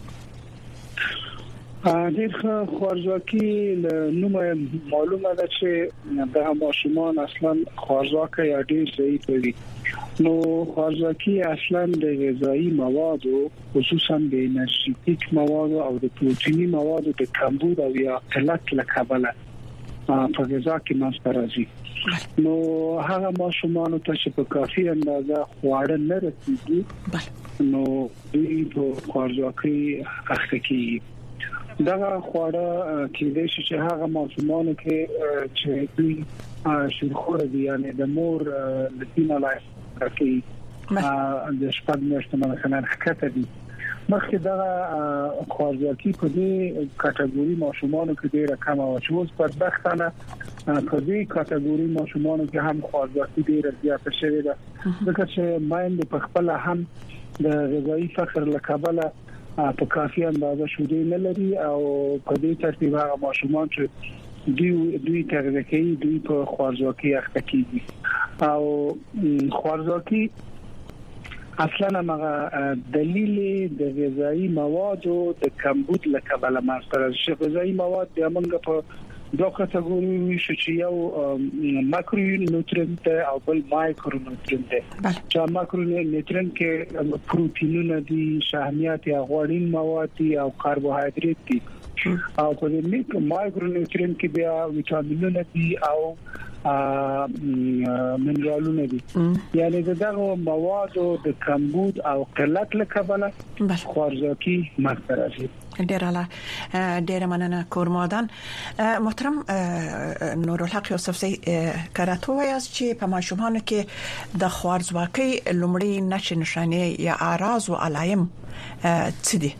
د خوارځواکي نوم معلومه ده چې د ماشومان اصلا خوارځواکه یا ډېر ضعیف وي. نو خوارځواکي اصلا د غذایی موادو خصوصا د انرژیتیک مواد او د پروتینی مواد د کمبود او یا قلت لکبله په غذا کې منځته راځي. نو هغه ماشومان ته چې په کافي اندازه خواړه نه رسیږي نو دوی په خوارځواکي اخته کیږي. دا خواړه کېدای شي چې هغه ماشومان کې چې دوی شورخوره دي یعنی د مور لپاره لای کې د شپږ میاشتې مثلا حکته دي. مخکې دا خوارځواکي په دې کټګوري ماشومانو کې ډېره کمه و چې اوس په بدبختانه په دې کټګوري ماشومانو کې هم خوارځواکي ډېره زیاته شوې ده. ځکه چې مایند په خپل هم د غذایی فقر لکبله په کافي اندازه شوده نه لري او په دې ترتیب هغه ماشومان چې دوی تغذیه کوي دوی په خوارځواکي اخته کیږي او خوارځواکي اصلا هغه دلیل د غذایی موادو د کمبود لکبله ماستر غذایی مواد د موږ په دوه کټګوري شو چې یو ماکرو نیوټرینټ او بل مایکرو نیوټرینټ چې ماکرو نیوټرینټ کې پروتینونه دي، شحمیات یا غوړین مواد دي او کاربوهایډریټ دي، او په دې مایکرو نیوټرینټ کې بیا ویټامینونه دي او منرالونه دي. یعنی دغه مواد د کمبود او قلت له کبله خوارزاکی مخته راځي. ډیر مننه کورمادان. محترم نورالحق یوسفزی کراته وایي چې په ماشومانو کې د خوارزواکۍ لومړی نښې نښانې یا اعراض او علائم څه دي؟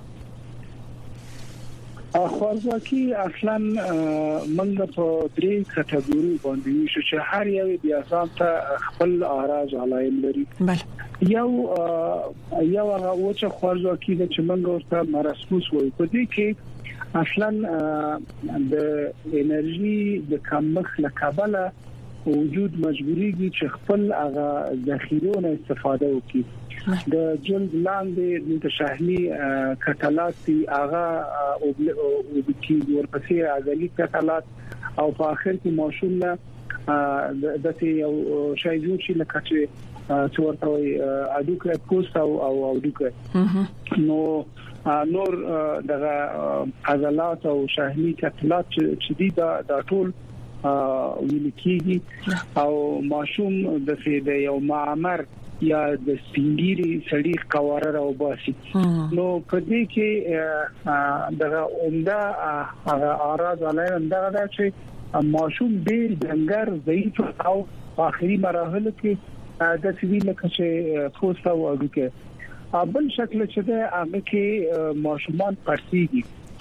خوارزواکي اصلا موږ په درې کټګوري باندې ویشو چې هر یو بیا ځانته خپل اعراض علائم لري. یو هغه وچه خوارزواکي د چې موږ ورته مرسپوس وایو. په دې کې اصلا د انرژي د کمښت له کبله وجود مجبوريږي چې خپل هغه ذخیرونه استفاده وکړي. د جلد لاندې د شحمی کتلات هغه او د کی ورپسې عضلي کتلات او په اخر کې ماشوم د یو شای جوړ شي لکه چې ورته وي اډوکه پوست او اډوکه نور دغه عضلات او شحمی کتلات چې دي دا ټول ویل کېږي او ماشوم د یو معمر یا د سپینګيري سړی قواره راو باسي. نو په دې کې دغه عمده هغه اعراض علائم دغه چې ماشوم ډیر ډنګر ضعیف او اخري مراحل کې د سویل کې پوست او اډوکه بل شکل چې د هغه کې ماشومان پرسيږي.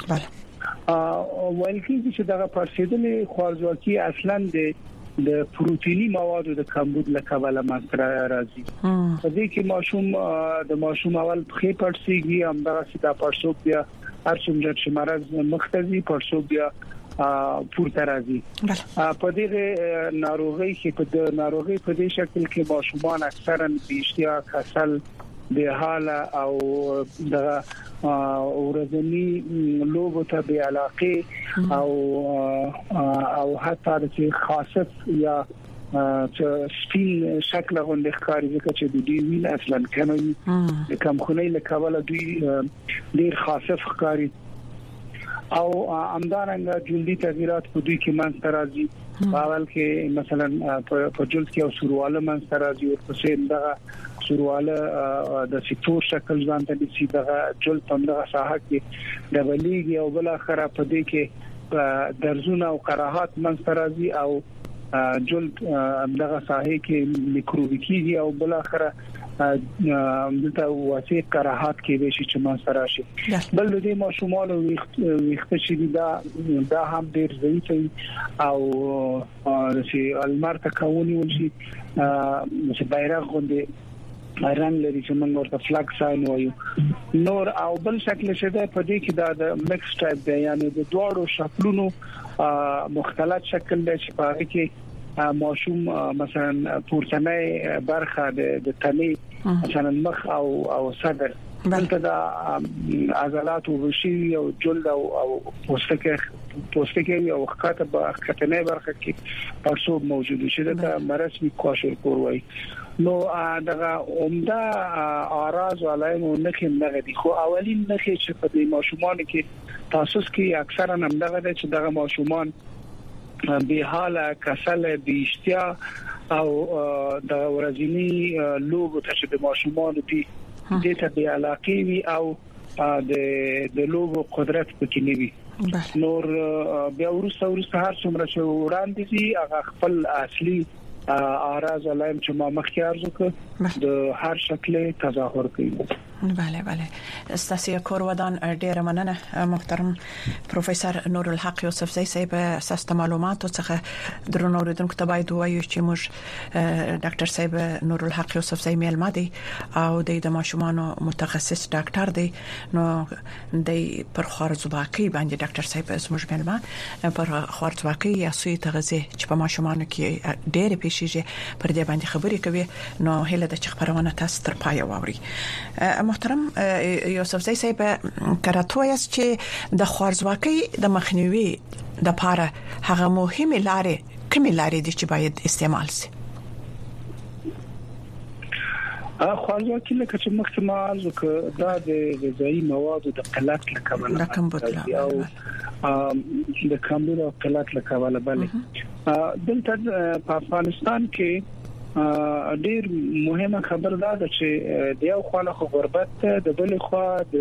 ولکه چې دغه پرسیدلې خوارزواکي اصلا د پروتینی موادو د کمبود له کبله ماستر راځي. په دې کې د ماشوم اول پخې پړسيږي، همدغه ستا پړسوب بیا هر څومره چې مرز مختزي پړسوب بیا پورته راځي. په دې ناروغي کې په ناروغي په دې شکل کې ماشومان اکثرا بیشتیا کسل به حال او دغه ورځنی لوبو ته به علاقه او حتی د خاصف یا سپین شکل غونډه ښکاري چې د دې ویل اصلا کموي د کمخونی له کابل دوی ډیر خاصف ښکاري او همدارنګه جلدی تغیرات په دوی کې منځ راځي. اول کې مثلا په جلد کې او سرواله منځ راځي او په دغه سرواله د سیتور شکل ځانته د سیدغه جلد په دغه ساحه کې د بلیږي او بل اخره په دې کې درزونه او قراحات منځ راځي او جلد دغه ساحه کې میکروبیکي او بل اخره دلته واسي قراحات کې به شي چې منځ راشي. بل د ماشومان ویخته شي دا هم ډیر ضعیف او چې المار تکونی ولشي چې بیرغ غونډه رنګ لري چې موږ ورته فلاګ ساين وایو. نور او بل شکل شته په دې کې د مکس ټایپ دی، یعنی د دوړو شکلونو مختلف شکل دی چې په هغه کې ماشوم مثلا پورتنۍ برخه د تنې مثلا مخ او صدر دلته د عضلات او وشي او جلد او پوستکی او خطنۍ برخه کې پړسوب موجود شي د مرسمی کواشورکور وایي. نو دغه عمده اعراض علائم نخیم دغه دي، خو اولین نخې چې په دې ماشومان کې تاسو کې اکثرا هم دغه چې دغه ماشومان به حال کسل بیشتیا او د ورځنی لوبو ته د ماشومان دي د ته علاقه وی او د لوبو قدرت پکې نه وي. نور بیا ورسره هر څومره چې وړاندې دي هغه خپل اصلي اعراض علائم چې ما مخکې عرض کړ د هر شکل تظاهر کوي. بله استاسي کورودان ډیره مننه محترم پروفیسور نورالحق یوسفزی صاحب. اساس معلوماتو څخه درنو اوریدونکو ته باید وایو چې موږ ډاکټر صاحب نورالحق یوسفزی میلمه دی او د ماشومانو متخصص ډاکټر دی. نو د پر خوارزواکۍ باندې ډاکټر صاحب زموږ میلمه پر خوارزواکۍ یا سوی تغذیه چې په ماشومانو کې ډېر پیښیږي پر دې باندې خبرې کوي. نو هله د خبرونه تاسو تر پای واوري. محترم یوسفزی صاحب کراته است چې د خوارزواکۍ د مخنیوي د لپاره هغه مهمه لارې کومې لارې دي چې باید استعمال شي؟ خوارزواکي لکه چې مخکمه ذکر دا د غذایی موادو د قلت لکبل د کمبود او د کمبود او قلت لکبل بل دلته په افغانستان کې ډیر مهمه خبر ده چې د یو خواله خو غربت د بل خوا د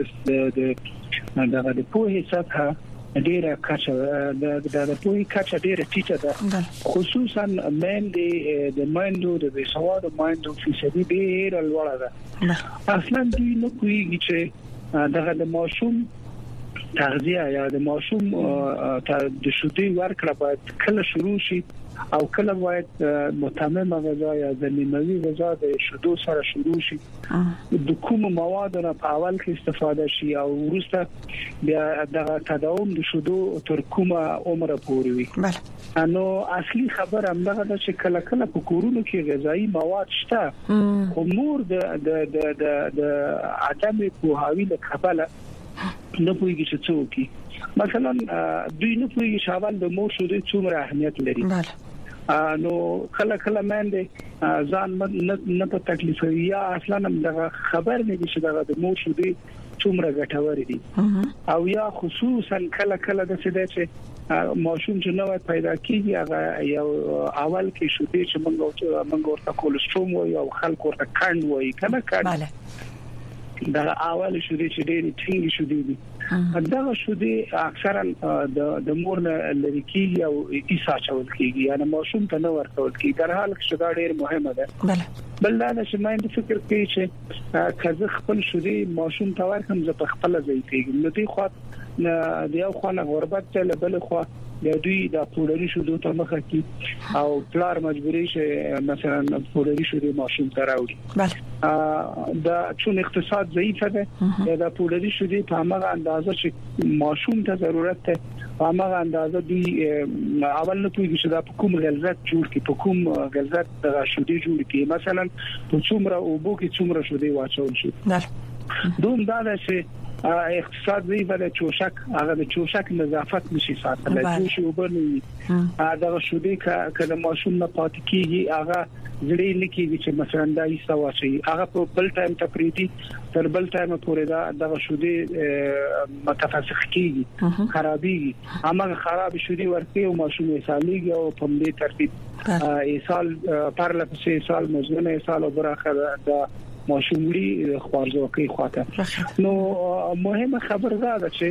پوهې سطح ډیره کچه د پوهې کچه ډیره ټیټه ده خصوصا د مایندو د سواد مایندو فیصدي ډیره لوړه ده اصلا دوی نه کوي چې د ماشوم تغذیه یا د ماشوم د شودي ورکړه باید کله شروع شي او کله باید متممه غذا یا ضمیموي غذا د شودو سره شروع شي د کوم موادو نه په اول کې استفاده شي او وروسته بیا د تداوم د شودو تر کومه عمر پورې وي نو اصلي خبر هم دا ده چې کله کله په کورونو کې غذایی مواد شته خو مور د عدم پوهاوی له کبله نه پوهیږي چې څوک مثلا دوی نه پوهیږي چې اول د مور شودې څومره اهمیت لري نو کله کله مانده ځان نه په تکلیف یا اصلا هم د خبر نه دي چې د مور شودې څومره ګټور دي او یا خصوصا کله کله د څه ده چې ماشوم چې نو پیدا کیږي هغه یو اول کې شودې چې موږ ورته کولسترول وایو او خلک ورته کاند وایي کنه کاند دا اول شودې چې ډېری ټینګ شودې دي دا شودې اکثرا د مور نه لري کیږي او ایسا چول کیږي یعنی ماشوم ته نو ورکول کیږي در حال کې دا ډېر مهمه ده بل دا چې مې فکر کوي چې کله خپل شودې ماشوم ته ورکم زه په خپل ځای کېږم نو دی خو د یو خانه غربت ته بل خو د دوی د پولري شودو ته مخه کی او پلار مجبوري شه مثلا پولري شودې ماشوم ته راوړي دا چون اقتصاد ضعیف ده دا پولري شودې په هغه اندازه چې ماشوم ته ضرورت ده په هغه اندازه دوی اول نه پوهیږي چې دا په کوم غلظت جوړ کی په کوم غلظت د شودې جوړ کی مثلا په څومره او بو کې څومره شودې واچول شي دوم دا ده چې اقتصاد دی بل چوشک هغه د چوشک نظافت نشي ساتل چې وبني دا شودې کله ماشوم نه پات کیږي هغه زړې لکېږي چې مثلا دا یې سواشي هغه په بل ټایم تقریبي تر بل ټایم پورې دا شودې متفسخ کیږي خرابيږي هغه خراب شودې ورته او ماشوم یې ساليږي او په دې ترتیب سال پر لپاره سال مزونه سال او برخه دا ماشومړي خوارزواکي خواته نو مهمه خبر ده چې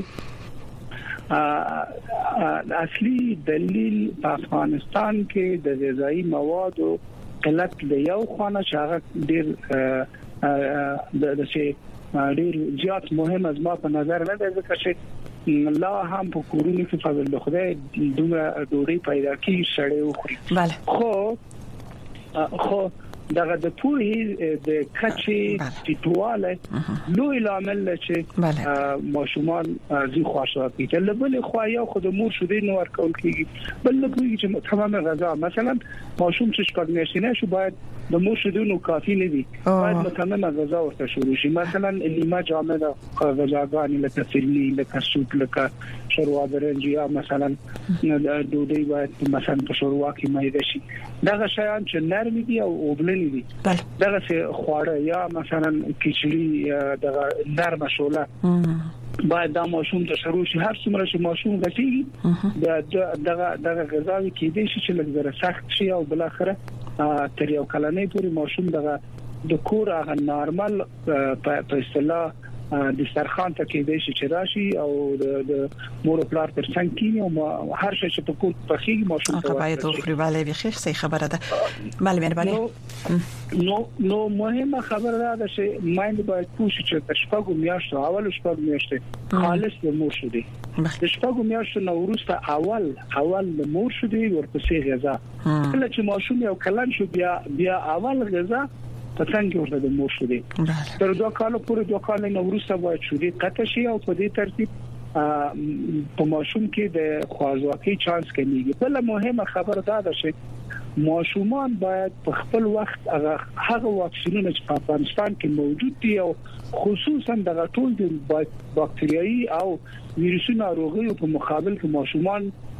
اصلي دلیل په افغانستان کې د غذایی موادو قلت د یو خانه شاغه ډیر ډیر زیات مهم از ما په نظر نه ده ځکه چې لا هم په کورونو کې فضل خدای دومره ډوډۍ پیدا کی سړې وخوري خو دغه د پوهې د کچې ټیټواله لوی لامل چې ماشومان زی خواشوي ته بل خو یو خود مور شودې نو ورکول کیږي بل نه کوي چې تمام غذا مثلا ماشوم چې شپږ میاشتې شو باید د مور شودې نو کافي نه دي باید متمم غذا ورته شروع شي مثلا لیما جامد غذاګانی لکه فیلی لکه سوپ لکه شوروا برنج یا مثلا ډوډۍ باید مثلا په شوروا کې مایده شي دغه شیان چې نرم دي او وبلني دي دغه خواړه یا مثلا کیچړي دغه نرم شوله باید دا ماشوم ته شروع شي هر څومره چې ماشوم غټيږي دغه غذاوي کې دي چې لږ سخت شي او بل اخره تر یو کلنې پورې ماشوم دغه د کور هغه نارمل په اصطلاح د سرخان ته کې دي چې راشي او د مور پلار پر څنګه کینی او هر شي چې په کور په خېږي ماشوم ته باید خوري bale بخیر صحیح خبره ده بله مهرباني نو مهمه خبره ده چې مایند باید پوښتنه چې شپږ میاشتې اول شپږ میاشتې خالص د مور شودي د شپږ میاشتې نو وروسته اول د مور شودي ورپسې غذا کله چې ماشوم یو کلن شو بیا اول غذا په څنګه ورته د مور شودي تر 2 کال پورې 2 کال نه وروسته باید شودي قطع شي او په دې ترتیب په ماشوم کې د خوازواکي چانس کمیږي بل مهمه خبر ده چې ماشومان باید په خپل وخت هغه واکسینونه چې په افغانستان کې موجود دي او خصوصا د ټول د باکتریایي او ویروسي ناروغیو په مقابل کې ماشومان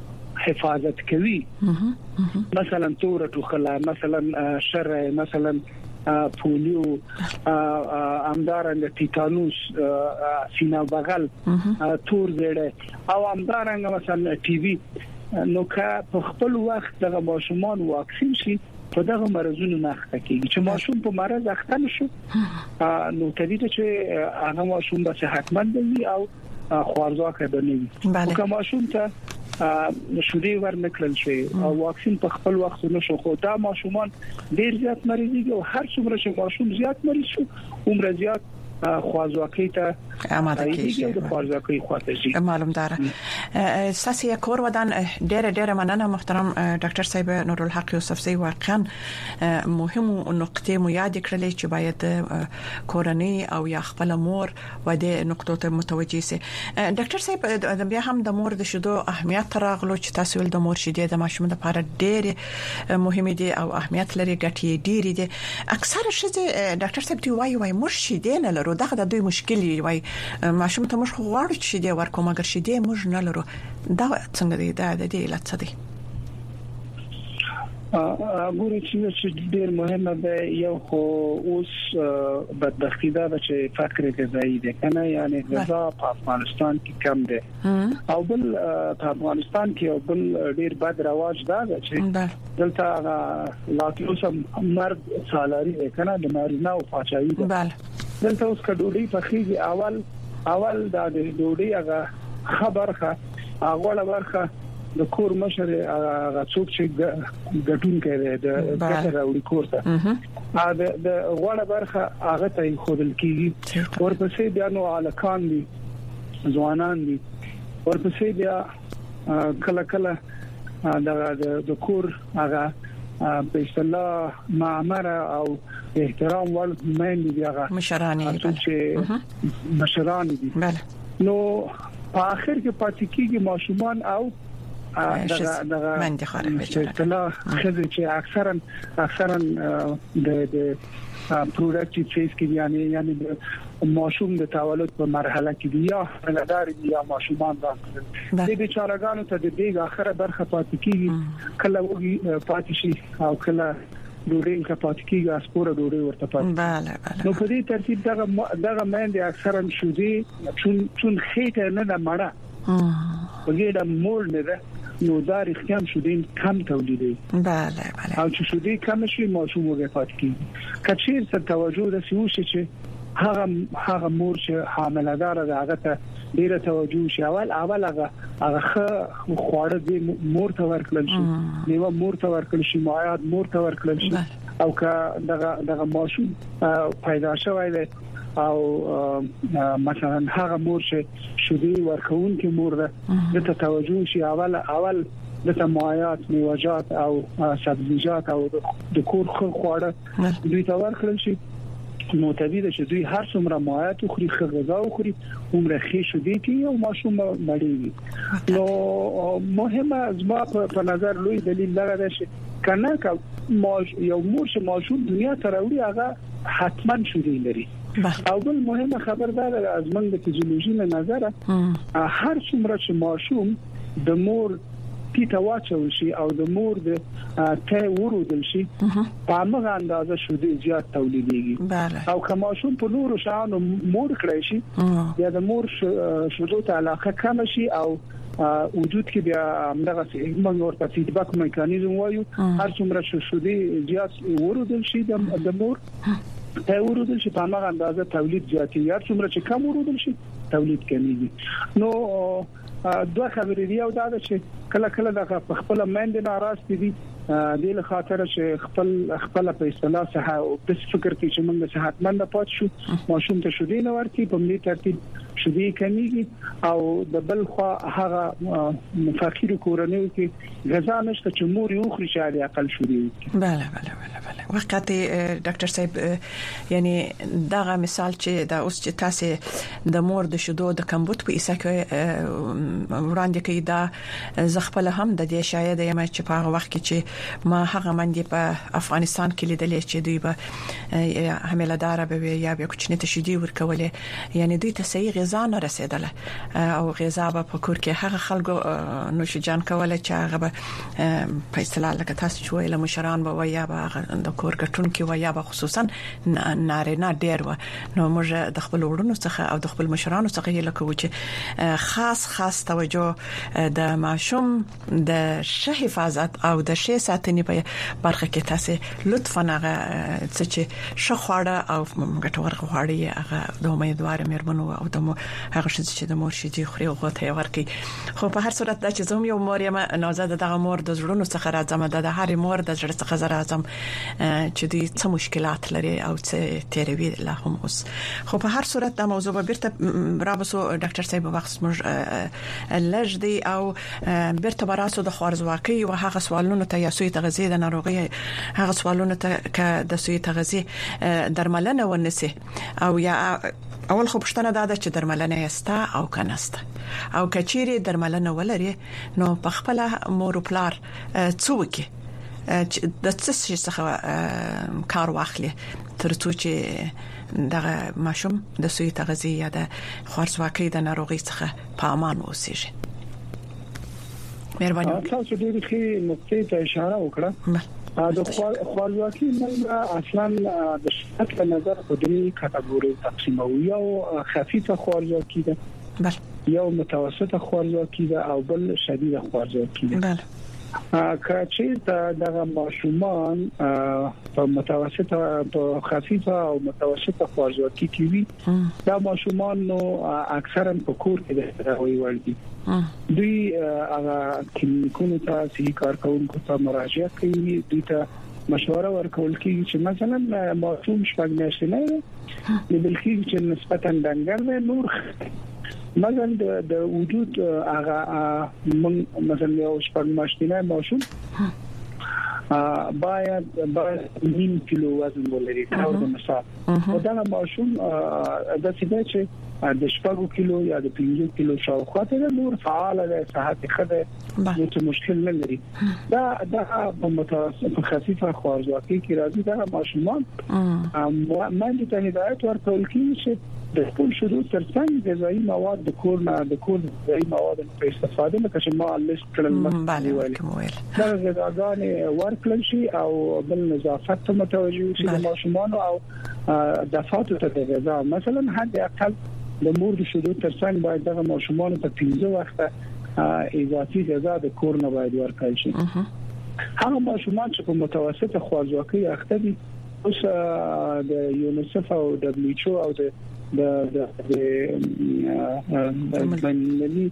حفاظت کوي مثلا تور ټوخلا مثلا شرع مثلا پولیو امدارنګ ټیټانوس سینا بغل تور زړه او امدارنګ مثلا ټي وي نو که په خپل وخت دغه ماشومان واکسین شي په دغه مرزونو نه اخته کیږي چې ماشوم په مرز اخته نشو نو طبيعي چې هغه ماشوم به صحتمند وي او خوارځواکه بنوي او که ماشوم ته شودي ورنکړل شي او واکسین په خپل وخت نشو خو دا ماشومان ډیر زیات مریضي او هر څومره چې ماشوم زیات مریض شو عمر زیات خوازواکی ته آماده کیږي د خوازواکی خاطر معلوم داره ساسي کور ودان ډېر مننه محترم ډاکټر صاحب نور الحق یوسف زی واقعا مهم نقطه مو یاد کړلې چې باید کورنۍ او یا خپل مور و دې نقطو ته متوجي سي ډاکټر صاحب بیا هم د مور د شیدو اهمیت راغلو چې تاسو ول د مور شیدې د ماشوم لپاره ډېر مهم دي او اهمیت لري ګټي ډېر دي اکثر شته ډاکټر صاحب دی وای مور شیدې نه لرو دغه د دوی مشکل وي ماشوم ته موږ غواړو چې دې ورکو مګر چې دې موږ نه لرو دا څنګه دی دا د دې علت څه دی ګورې چې ډېر مهمه ده یو خو اوس بدبختی ده چې فقر غذایی ده کنه یعنی غذا په افغانستان کې کم ده او بل په افغانستان کې بل ډېر بد رواج ده چې دلته لاکلوس مرد سالاري ده کنه د نارینه او پاچاهي ده دلته اوس کډوډي په خېږي اول دا د ډوډۍ هغه خبرخه هغه ورخه د کور مشر هغه څوک چې ګټون کوي د ګټه راوړي کور ته د غوړه برخه هغه ته خودل کیږي ورپسې بیا نو الکان دي ځوانان دي ورپسې بیا کله د کور هغه په اصطلاح معمر او احترام ول مېن دي هغه مشران دي نو په اخر کې پاتې کیږي ماشومان او دغه من دي خارج اصطلاح خزه چې اکثرا د پروډکټیو فیز کې یعنی ماشوم د تولد په مرحله کې دی یا ولادت یا ماشومان د بیچارهګانو ته د بیګ اخره برخه پاتې کیږي کله وږي پاتې شي او کله ډوډۍ کا پاتې کیږي اسپوره ډوډۍ ورته پاتې نو په دې ترتیب دغه مېندې اکثرا شودي چون خېټه نه د مړه وګړه مور نه ده نو دا رښتیام شودین کم تولیدي بله او چې شودي کم شي ماشوم وګفات کیږي کچیر څه توجه د سیوش چې هغه مور چې حامله دار ده هغه ته ډیره توجه شي اول هغه خواړه د مور ته ورکړل شي نیو مور ته ورکړل شي مایات مور ته ورکړل شي او که دغه ماشوم پیدا شوی دی او مثلا هغه مور چې شودي ورکون کې مور ده د توجه شي اول د تمایات میوه‌جات او سبزیجات او د کور خواړه دوی ته ورکړل شي نو طبيعي چې دوی هر څومره مایات خوري غذا خوري عمر ښه شودي کې او ماشوم مړیږي نو مهمه زما په نظر لوی دلیل لري چې کنه یو مور چې ماشوم دنیا ته راوړي هغه حتما شودي لري او بل مهمه خبر ده از من د فیزیولوژي له نظره هر څومره چې ماشوم د مور پیټه واچول شي او د مور د ته ورودل شي په هغه اندازه شودي زیات تولیديږي او که ماشوم په نورو شانو مور کړی شي یا د مور شودو ته علاقه کم شي او وجود کې بیا همدغه موږ ورته فیډبک میکانیزم وایو هر څومره چې شودي زیات ورودل شي د مور ته ورودل شي په هغه اندازه تولید زیاتېږي هر څومره چې کم ورودل شي تولید کمیږي نو دوه خبرې دی او دا چې کله د خپل مېند ناراض دي د له خاطر چې خپل په اصطلاح صحه او د فکر کې چې موږ صحتمند پات شو ماشوم ته شودي نه ورتي په ملي ترتیب شودي کمیږي او د بل خو هغه مفاخیر کورنۍ کې غذا نشته چې مور یو خوري شاید اقل شودي بله وقت ډاکټر صاحب یعنی دغه مثال چې دا اوس چې تاسو د مور د شودو د کمبود په ایسه کې وړاندې کوي دا زغپل هم د دې شاید یم چې په هغه وخت کې چې ما هغه باندې په افغانستان کې لیدلې چې دوی به حامله دار به یا به کوچنی ته شودي ورکولې یعنی دوی ته صحیح غذا نه رسیدله او غذا په کور کې هغه خلکو نوش جان کوله چې هغه په اصطلاح لکه تاسو چې ویل مشران به ویا به د کور ګټون کې ویا به خصوصا نارینه ډیر و نو موږ د خپل وړونو څخه او د خپل مشرانو څخه یې لکه چې خاص توجه د ماشوم د شه حفاظت او د شه ساتنې په برخه کې تاسو لطفاً هغه چې شخواړه او ګټور غواړي هغه د امیدوار مېرمنو او د هغه چې د مور شيدي خوري او غوته ورکي خو په هر صورت دا چې زوم یو مور یم نازاده دغه مور د زړونو څخه راځم د هر مور د زړه څخه راځم چې دې څه مشکلات لري او څه تیروي له هم اوس خو په هر صورت دا موضوع به بیرته رابسو ډاکټر صاحب وخت موږ لږ دی او بیرته براسو د خوارزواکي او هغه سوالونو ته یا سوی تغذیه د ناروغي هغه سوالونو ته ک د سوی تغذیه درملنه ونسي او یا اول خو پښتنه دا چې درملنه یستا او کنهسته او کچيري درملنه ولري نو په خپل مور پلار څوکي د څه څه کار واخلي ترڅو چې دغه ماشوم د سوی تغذیه یا د خوارزواکۍ د ناروغي څخه په امان اوسېږي. مهرباني تاسو ډېر ښه نقطې ته اشاره وکړه. د خوارزواکۍ اصلا د شدت په نظر په درې کټګوري تقسیموي او خفیفه خوارزواکۍ ده یو متوسطه خوارزواکۍ ده او بل شدیده خوارزواکۍ ده. بله کچې دغه ماشومان په متوسطه په خفیفه او متوسطه خوارزواکۍ کې وي دا ماشومان نو اکثرا په کور کې د راوي وړي دوی هغه کلینیکونو ته صحي کارکونکو ته مراجعه کوي دوی ته مشوره ورکول کیږي چې مثلا ماشوم شپږ میاشتې نه دی بلکې چې نسبتا ډنګر دی نور مثلا د وجود هغه مثلا یو شپږ میاشتې نه ماشوم باید نیم کیلو وزن ولري دا د مثال او دا ماشوم د څه چې د شپږو کیلو یا د 5 کیلو شاوخوا ته نور فعال دی صحت خده هیڅ مشکل نه لري دا په متوسط خفیفه خوارزواکۍ کې راځي دا ماشومان باندې ته هدایت ورکول کیږي چې د خپل شروع ترڅنګ غذایی مواد د کور غذایی مواد په استفاده لکه چې ما لیست کړل دا غذاګانې ورکړل شي او بل نظافت ته متوجه شي د ماشومان او دفاتر ته د غذا مثلا حد اقل د مور د شروع ترڅنګ باید د ماشومان ته 15 وخته اضافي غذا د کور نه باید ورکړل شي. هغه ماشومان چې په متوسطه خوارزواکۍ اخته دي اوس د یونیسف او د WHO او د ملي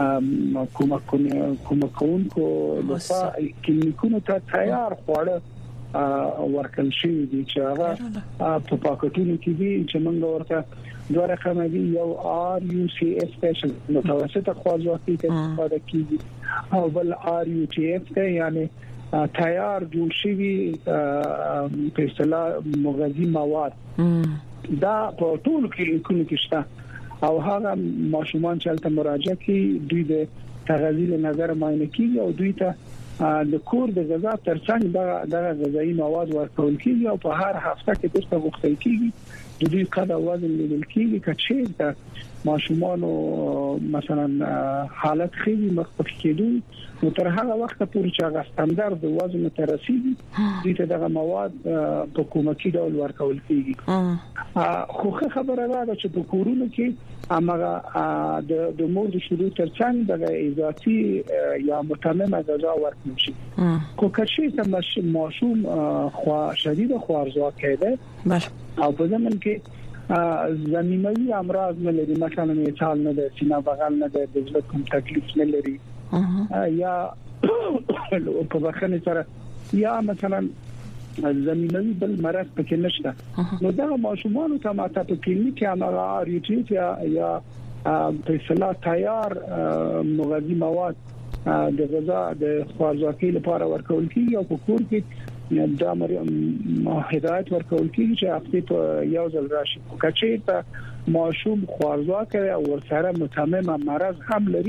کومکونکو د کلینیکونو ته تیار خواړه ورکل شي دي چې هغه په پاکټونو کې دي چې موږ ورته دوه رقم دي یو RUCS سپیشل متوسطه خوارزواکۍ ته استفاده کیږي او بل RUTF ته یعنی تیار جوړ شوی په اصطلاح مغذي مواد دا په ټول کې شته او هغه ماشومان چې تل مراجعه کوي دوی د تغذیه نظر معاینه کوي او دوی ته د کور د غذا ترڅنګ د غذایی مواد ورکول کیږي او په هر هفته کې درته غوښتل کیږي د دوی قد وزن لیدل کیږي چې د ماشومانو مثلا حالت خېږي مخکې کېدو نو تر هغه وخت پورې چې هغه ستاندرد وزن ته رسیدي دوی ته دغه مواد په کومکی ډول ورکول کیږي. خو خبره ده چې په کورونو کې امغه د مور د شروع ترڅنګ د اضافي یا متممه غذا ورکول شي خو کچې ته ماشوم شدید خوارزواکۍ ده او په زمن کې زمینوي امراض نه لري مثلا میثال نه ده سینه بغل نه ده د زړه کوم تکلیف نه لري یا په بخنه سره یا مثلا زمینوي بل مرض پکې نشته نو دا ماشومان ته ماته په کلینیک کې امغه ریټریټ یا په اصطلاح تیار مغذي مواد د غذا د خوارزواکۍ لپاره ورکول کیږي او په کور کې دا هدایت ورکول کیږي چې هفته په یو ځل راشي کچې ته ماشوم خوارزواکۍ او ورسره متمم مرض هم لري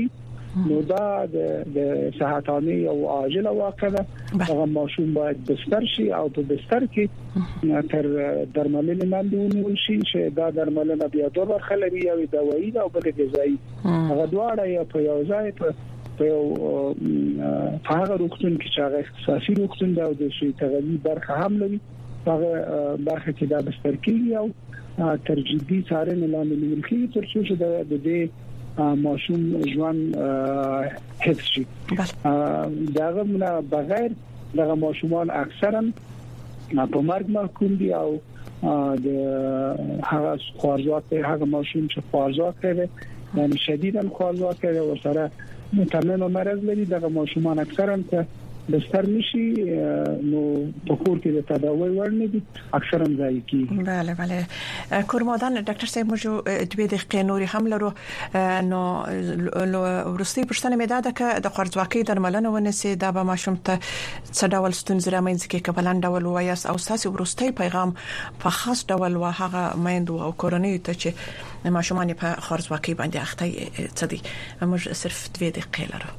نو دا د صحت عامه او عاجله واقع ده. هغه ماشوم باید بستر شي او په بستر کې تر درملنې لاندې ونیول شي چې دا درملنه بیا دوه برخه لري، یو دوايي او بل غذایی. هغه دواړه یا په یو ځای په هغه روغتون کې چې هغه اختصاصي روغتون دا د شي تغذیه برخه هم لري، هغه برخه کې دا بستر کېږي او ترجیحي څارنه لاندې نیول کېږي تر څو چې د دې ماشوم ژوند حفظ شي. داغه نه بغیر دغه ماشومان اکثرا په مرګ محکوم دي او د هغه خوارزواک هغه ماشوم چې خوارزواک دی یعنی شدیداً خوارزواک دی او سره متمم مرض لري، دغه ماشومان اکثرا ته بستر نشي نو په کور کې د تداوی ورنه دي اکثرا ځای کی. بله بله کورمادان ډاکټر صاحب موږ دوی د قانوني هم لرو نو ورستي پښتنه مې ده چې د خرڅواکۍ درملنه ونسي دا به ماشوم ته څه ډول ستونزې رامنځ کې کبلان ډول وایس او ساسي ورستي پیغام په خاص ډول وهغه مېندو او کورنۍ ته چې ماشومان په خرڅواکۍ باندې اخته څه دي موږ صرف 2 دقیقې لرو.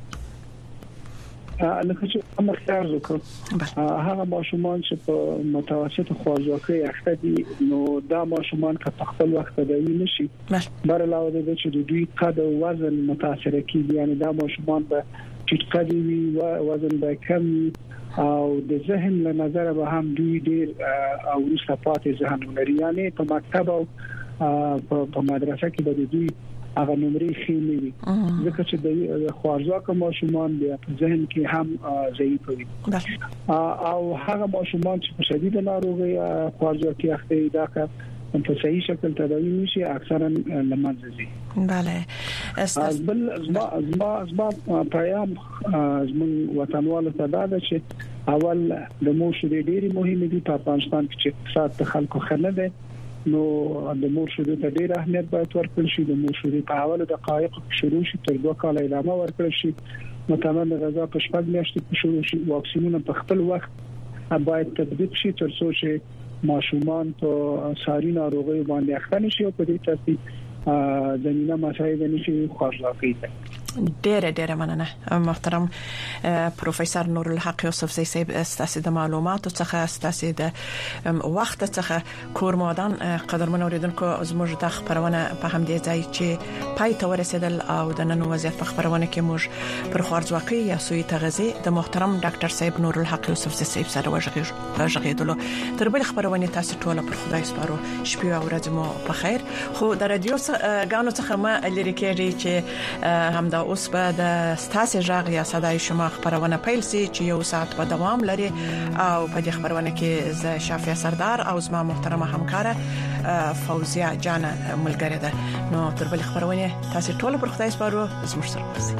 لکه چې موږ خیال وکړو هغه ماشومان چې په متوسط خوارزواکۍ اخته دي نو دا ماشومان که په خپل وخت تداوی نشي بر علاوه د چې دوی قد او وزن متاثر کیږي، یعنی دا ماشومان به چې قد وي وزن به کم او د ذهن له نظر به هم دوی ډیر او صفات ذهن لري، یعنی په مکتب او په مدرسه کې به دوی هغه نمرې خېلې وي ځکه چې د خوارزواک ماشومان د ذهن کې هم ضعیف وي او هغه ماشومان چې په شدید ناروغي خوارزواکي اخته دا که په صحیح شکل تداوی نشي اکثرا لمنځه ځي. بله بل ازما پیام زمون وطنوالو ته دا چې اول د مور شیدې ډېری مهمه دي په افغانستان کې چې اقتصاد خلکو خنه ده نو د مور شیدې ته ډېر اهمیت باید ورکړل شي. د مور شیدې په اول دقایق شروع شي تر 2 کال ادامه ورکړل شي، متمم غذا په شپږ میاشتې شروع شي، واکسینونه په خپل وخت باید تطبیق شي تر څو چې ماشومان په ساري ناروغي باندې اخته نشي او په دې ترتیب زمينه مساعده نشي خوارزواکۍ ته. ډېر مننه محترم پروفیسور نور الحق یوسفزی صاحب ستاسو د معلوماتو څخه ستاسو د وخت څخه کورمادان قدرمن اوریدونکو زموږ د خبرونه په همدې ځای چې پای ته ورسېدل او د نن وضعیت په خبرونه کې موږ پر خوارزواکۍ یا سوی تغذیه د محترم ډاکټر صاحب نور الحق یوسفزی صاحب سره وژغېدلو. تر بل خبرونه تاسو ټول پر خدای سپارو. شپه او ورځ مو په خیر. خو د رادیو غانو څخه ما لری کېږي چې همدا اوس به د ستاسو ژغ یا صداي شما خبرونه پیل سي چې یو ساعت په دوام لري او په دې خبرونه کې ز شافیا سردار او زما محترمه همکاره فوزیه جان ملګری ده. نو تر بل خبرونه تاسو ټول پر خدای سپارو. زموږ سره اوسئ.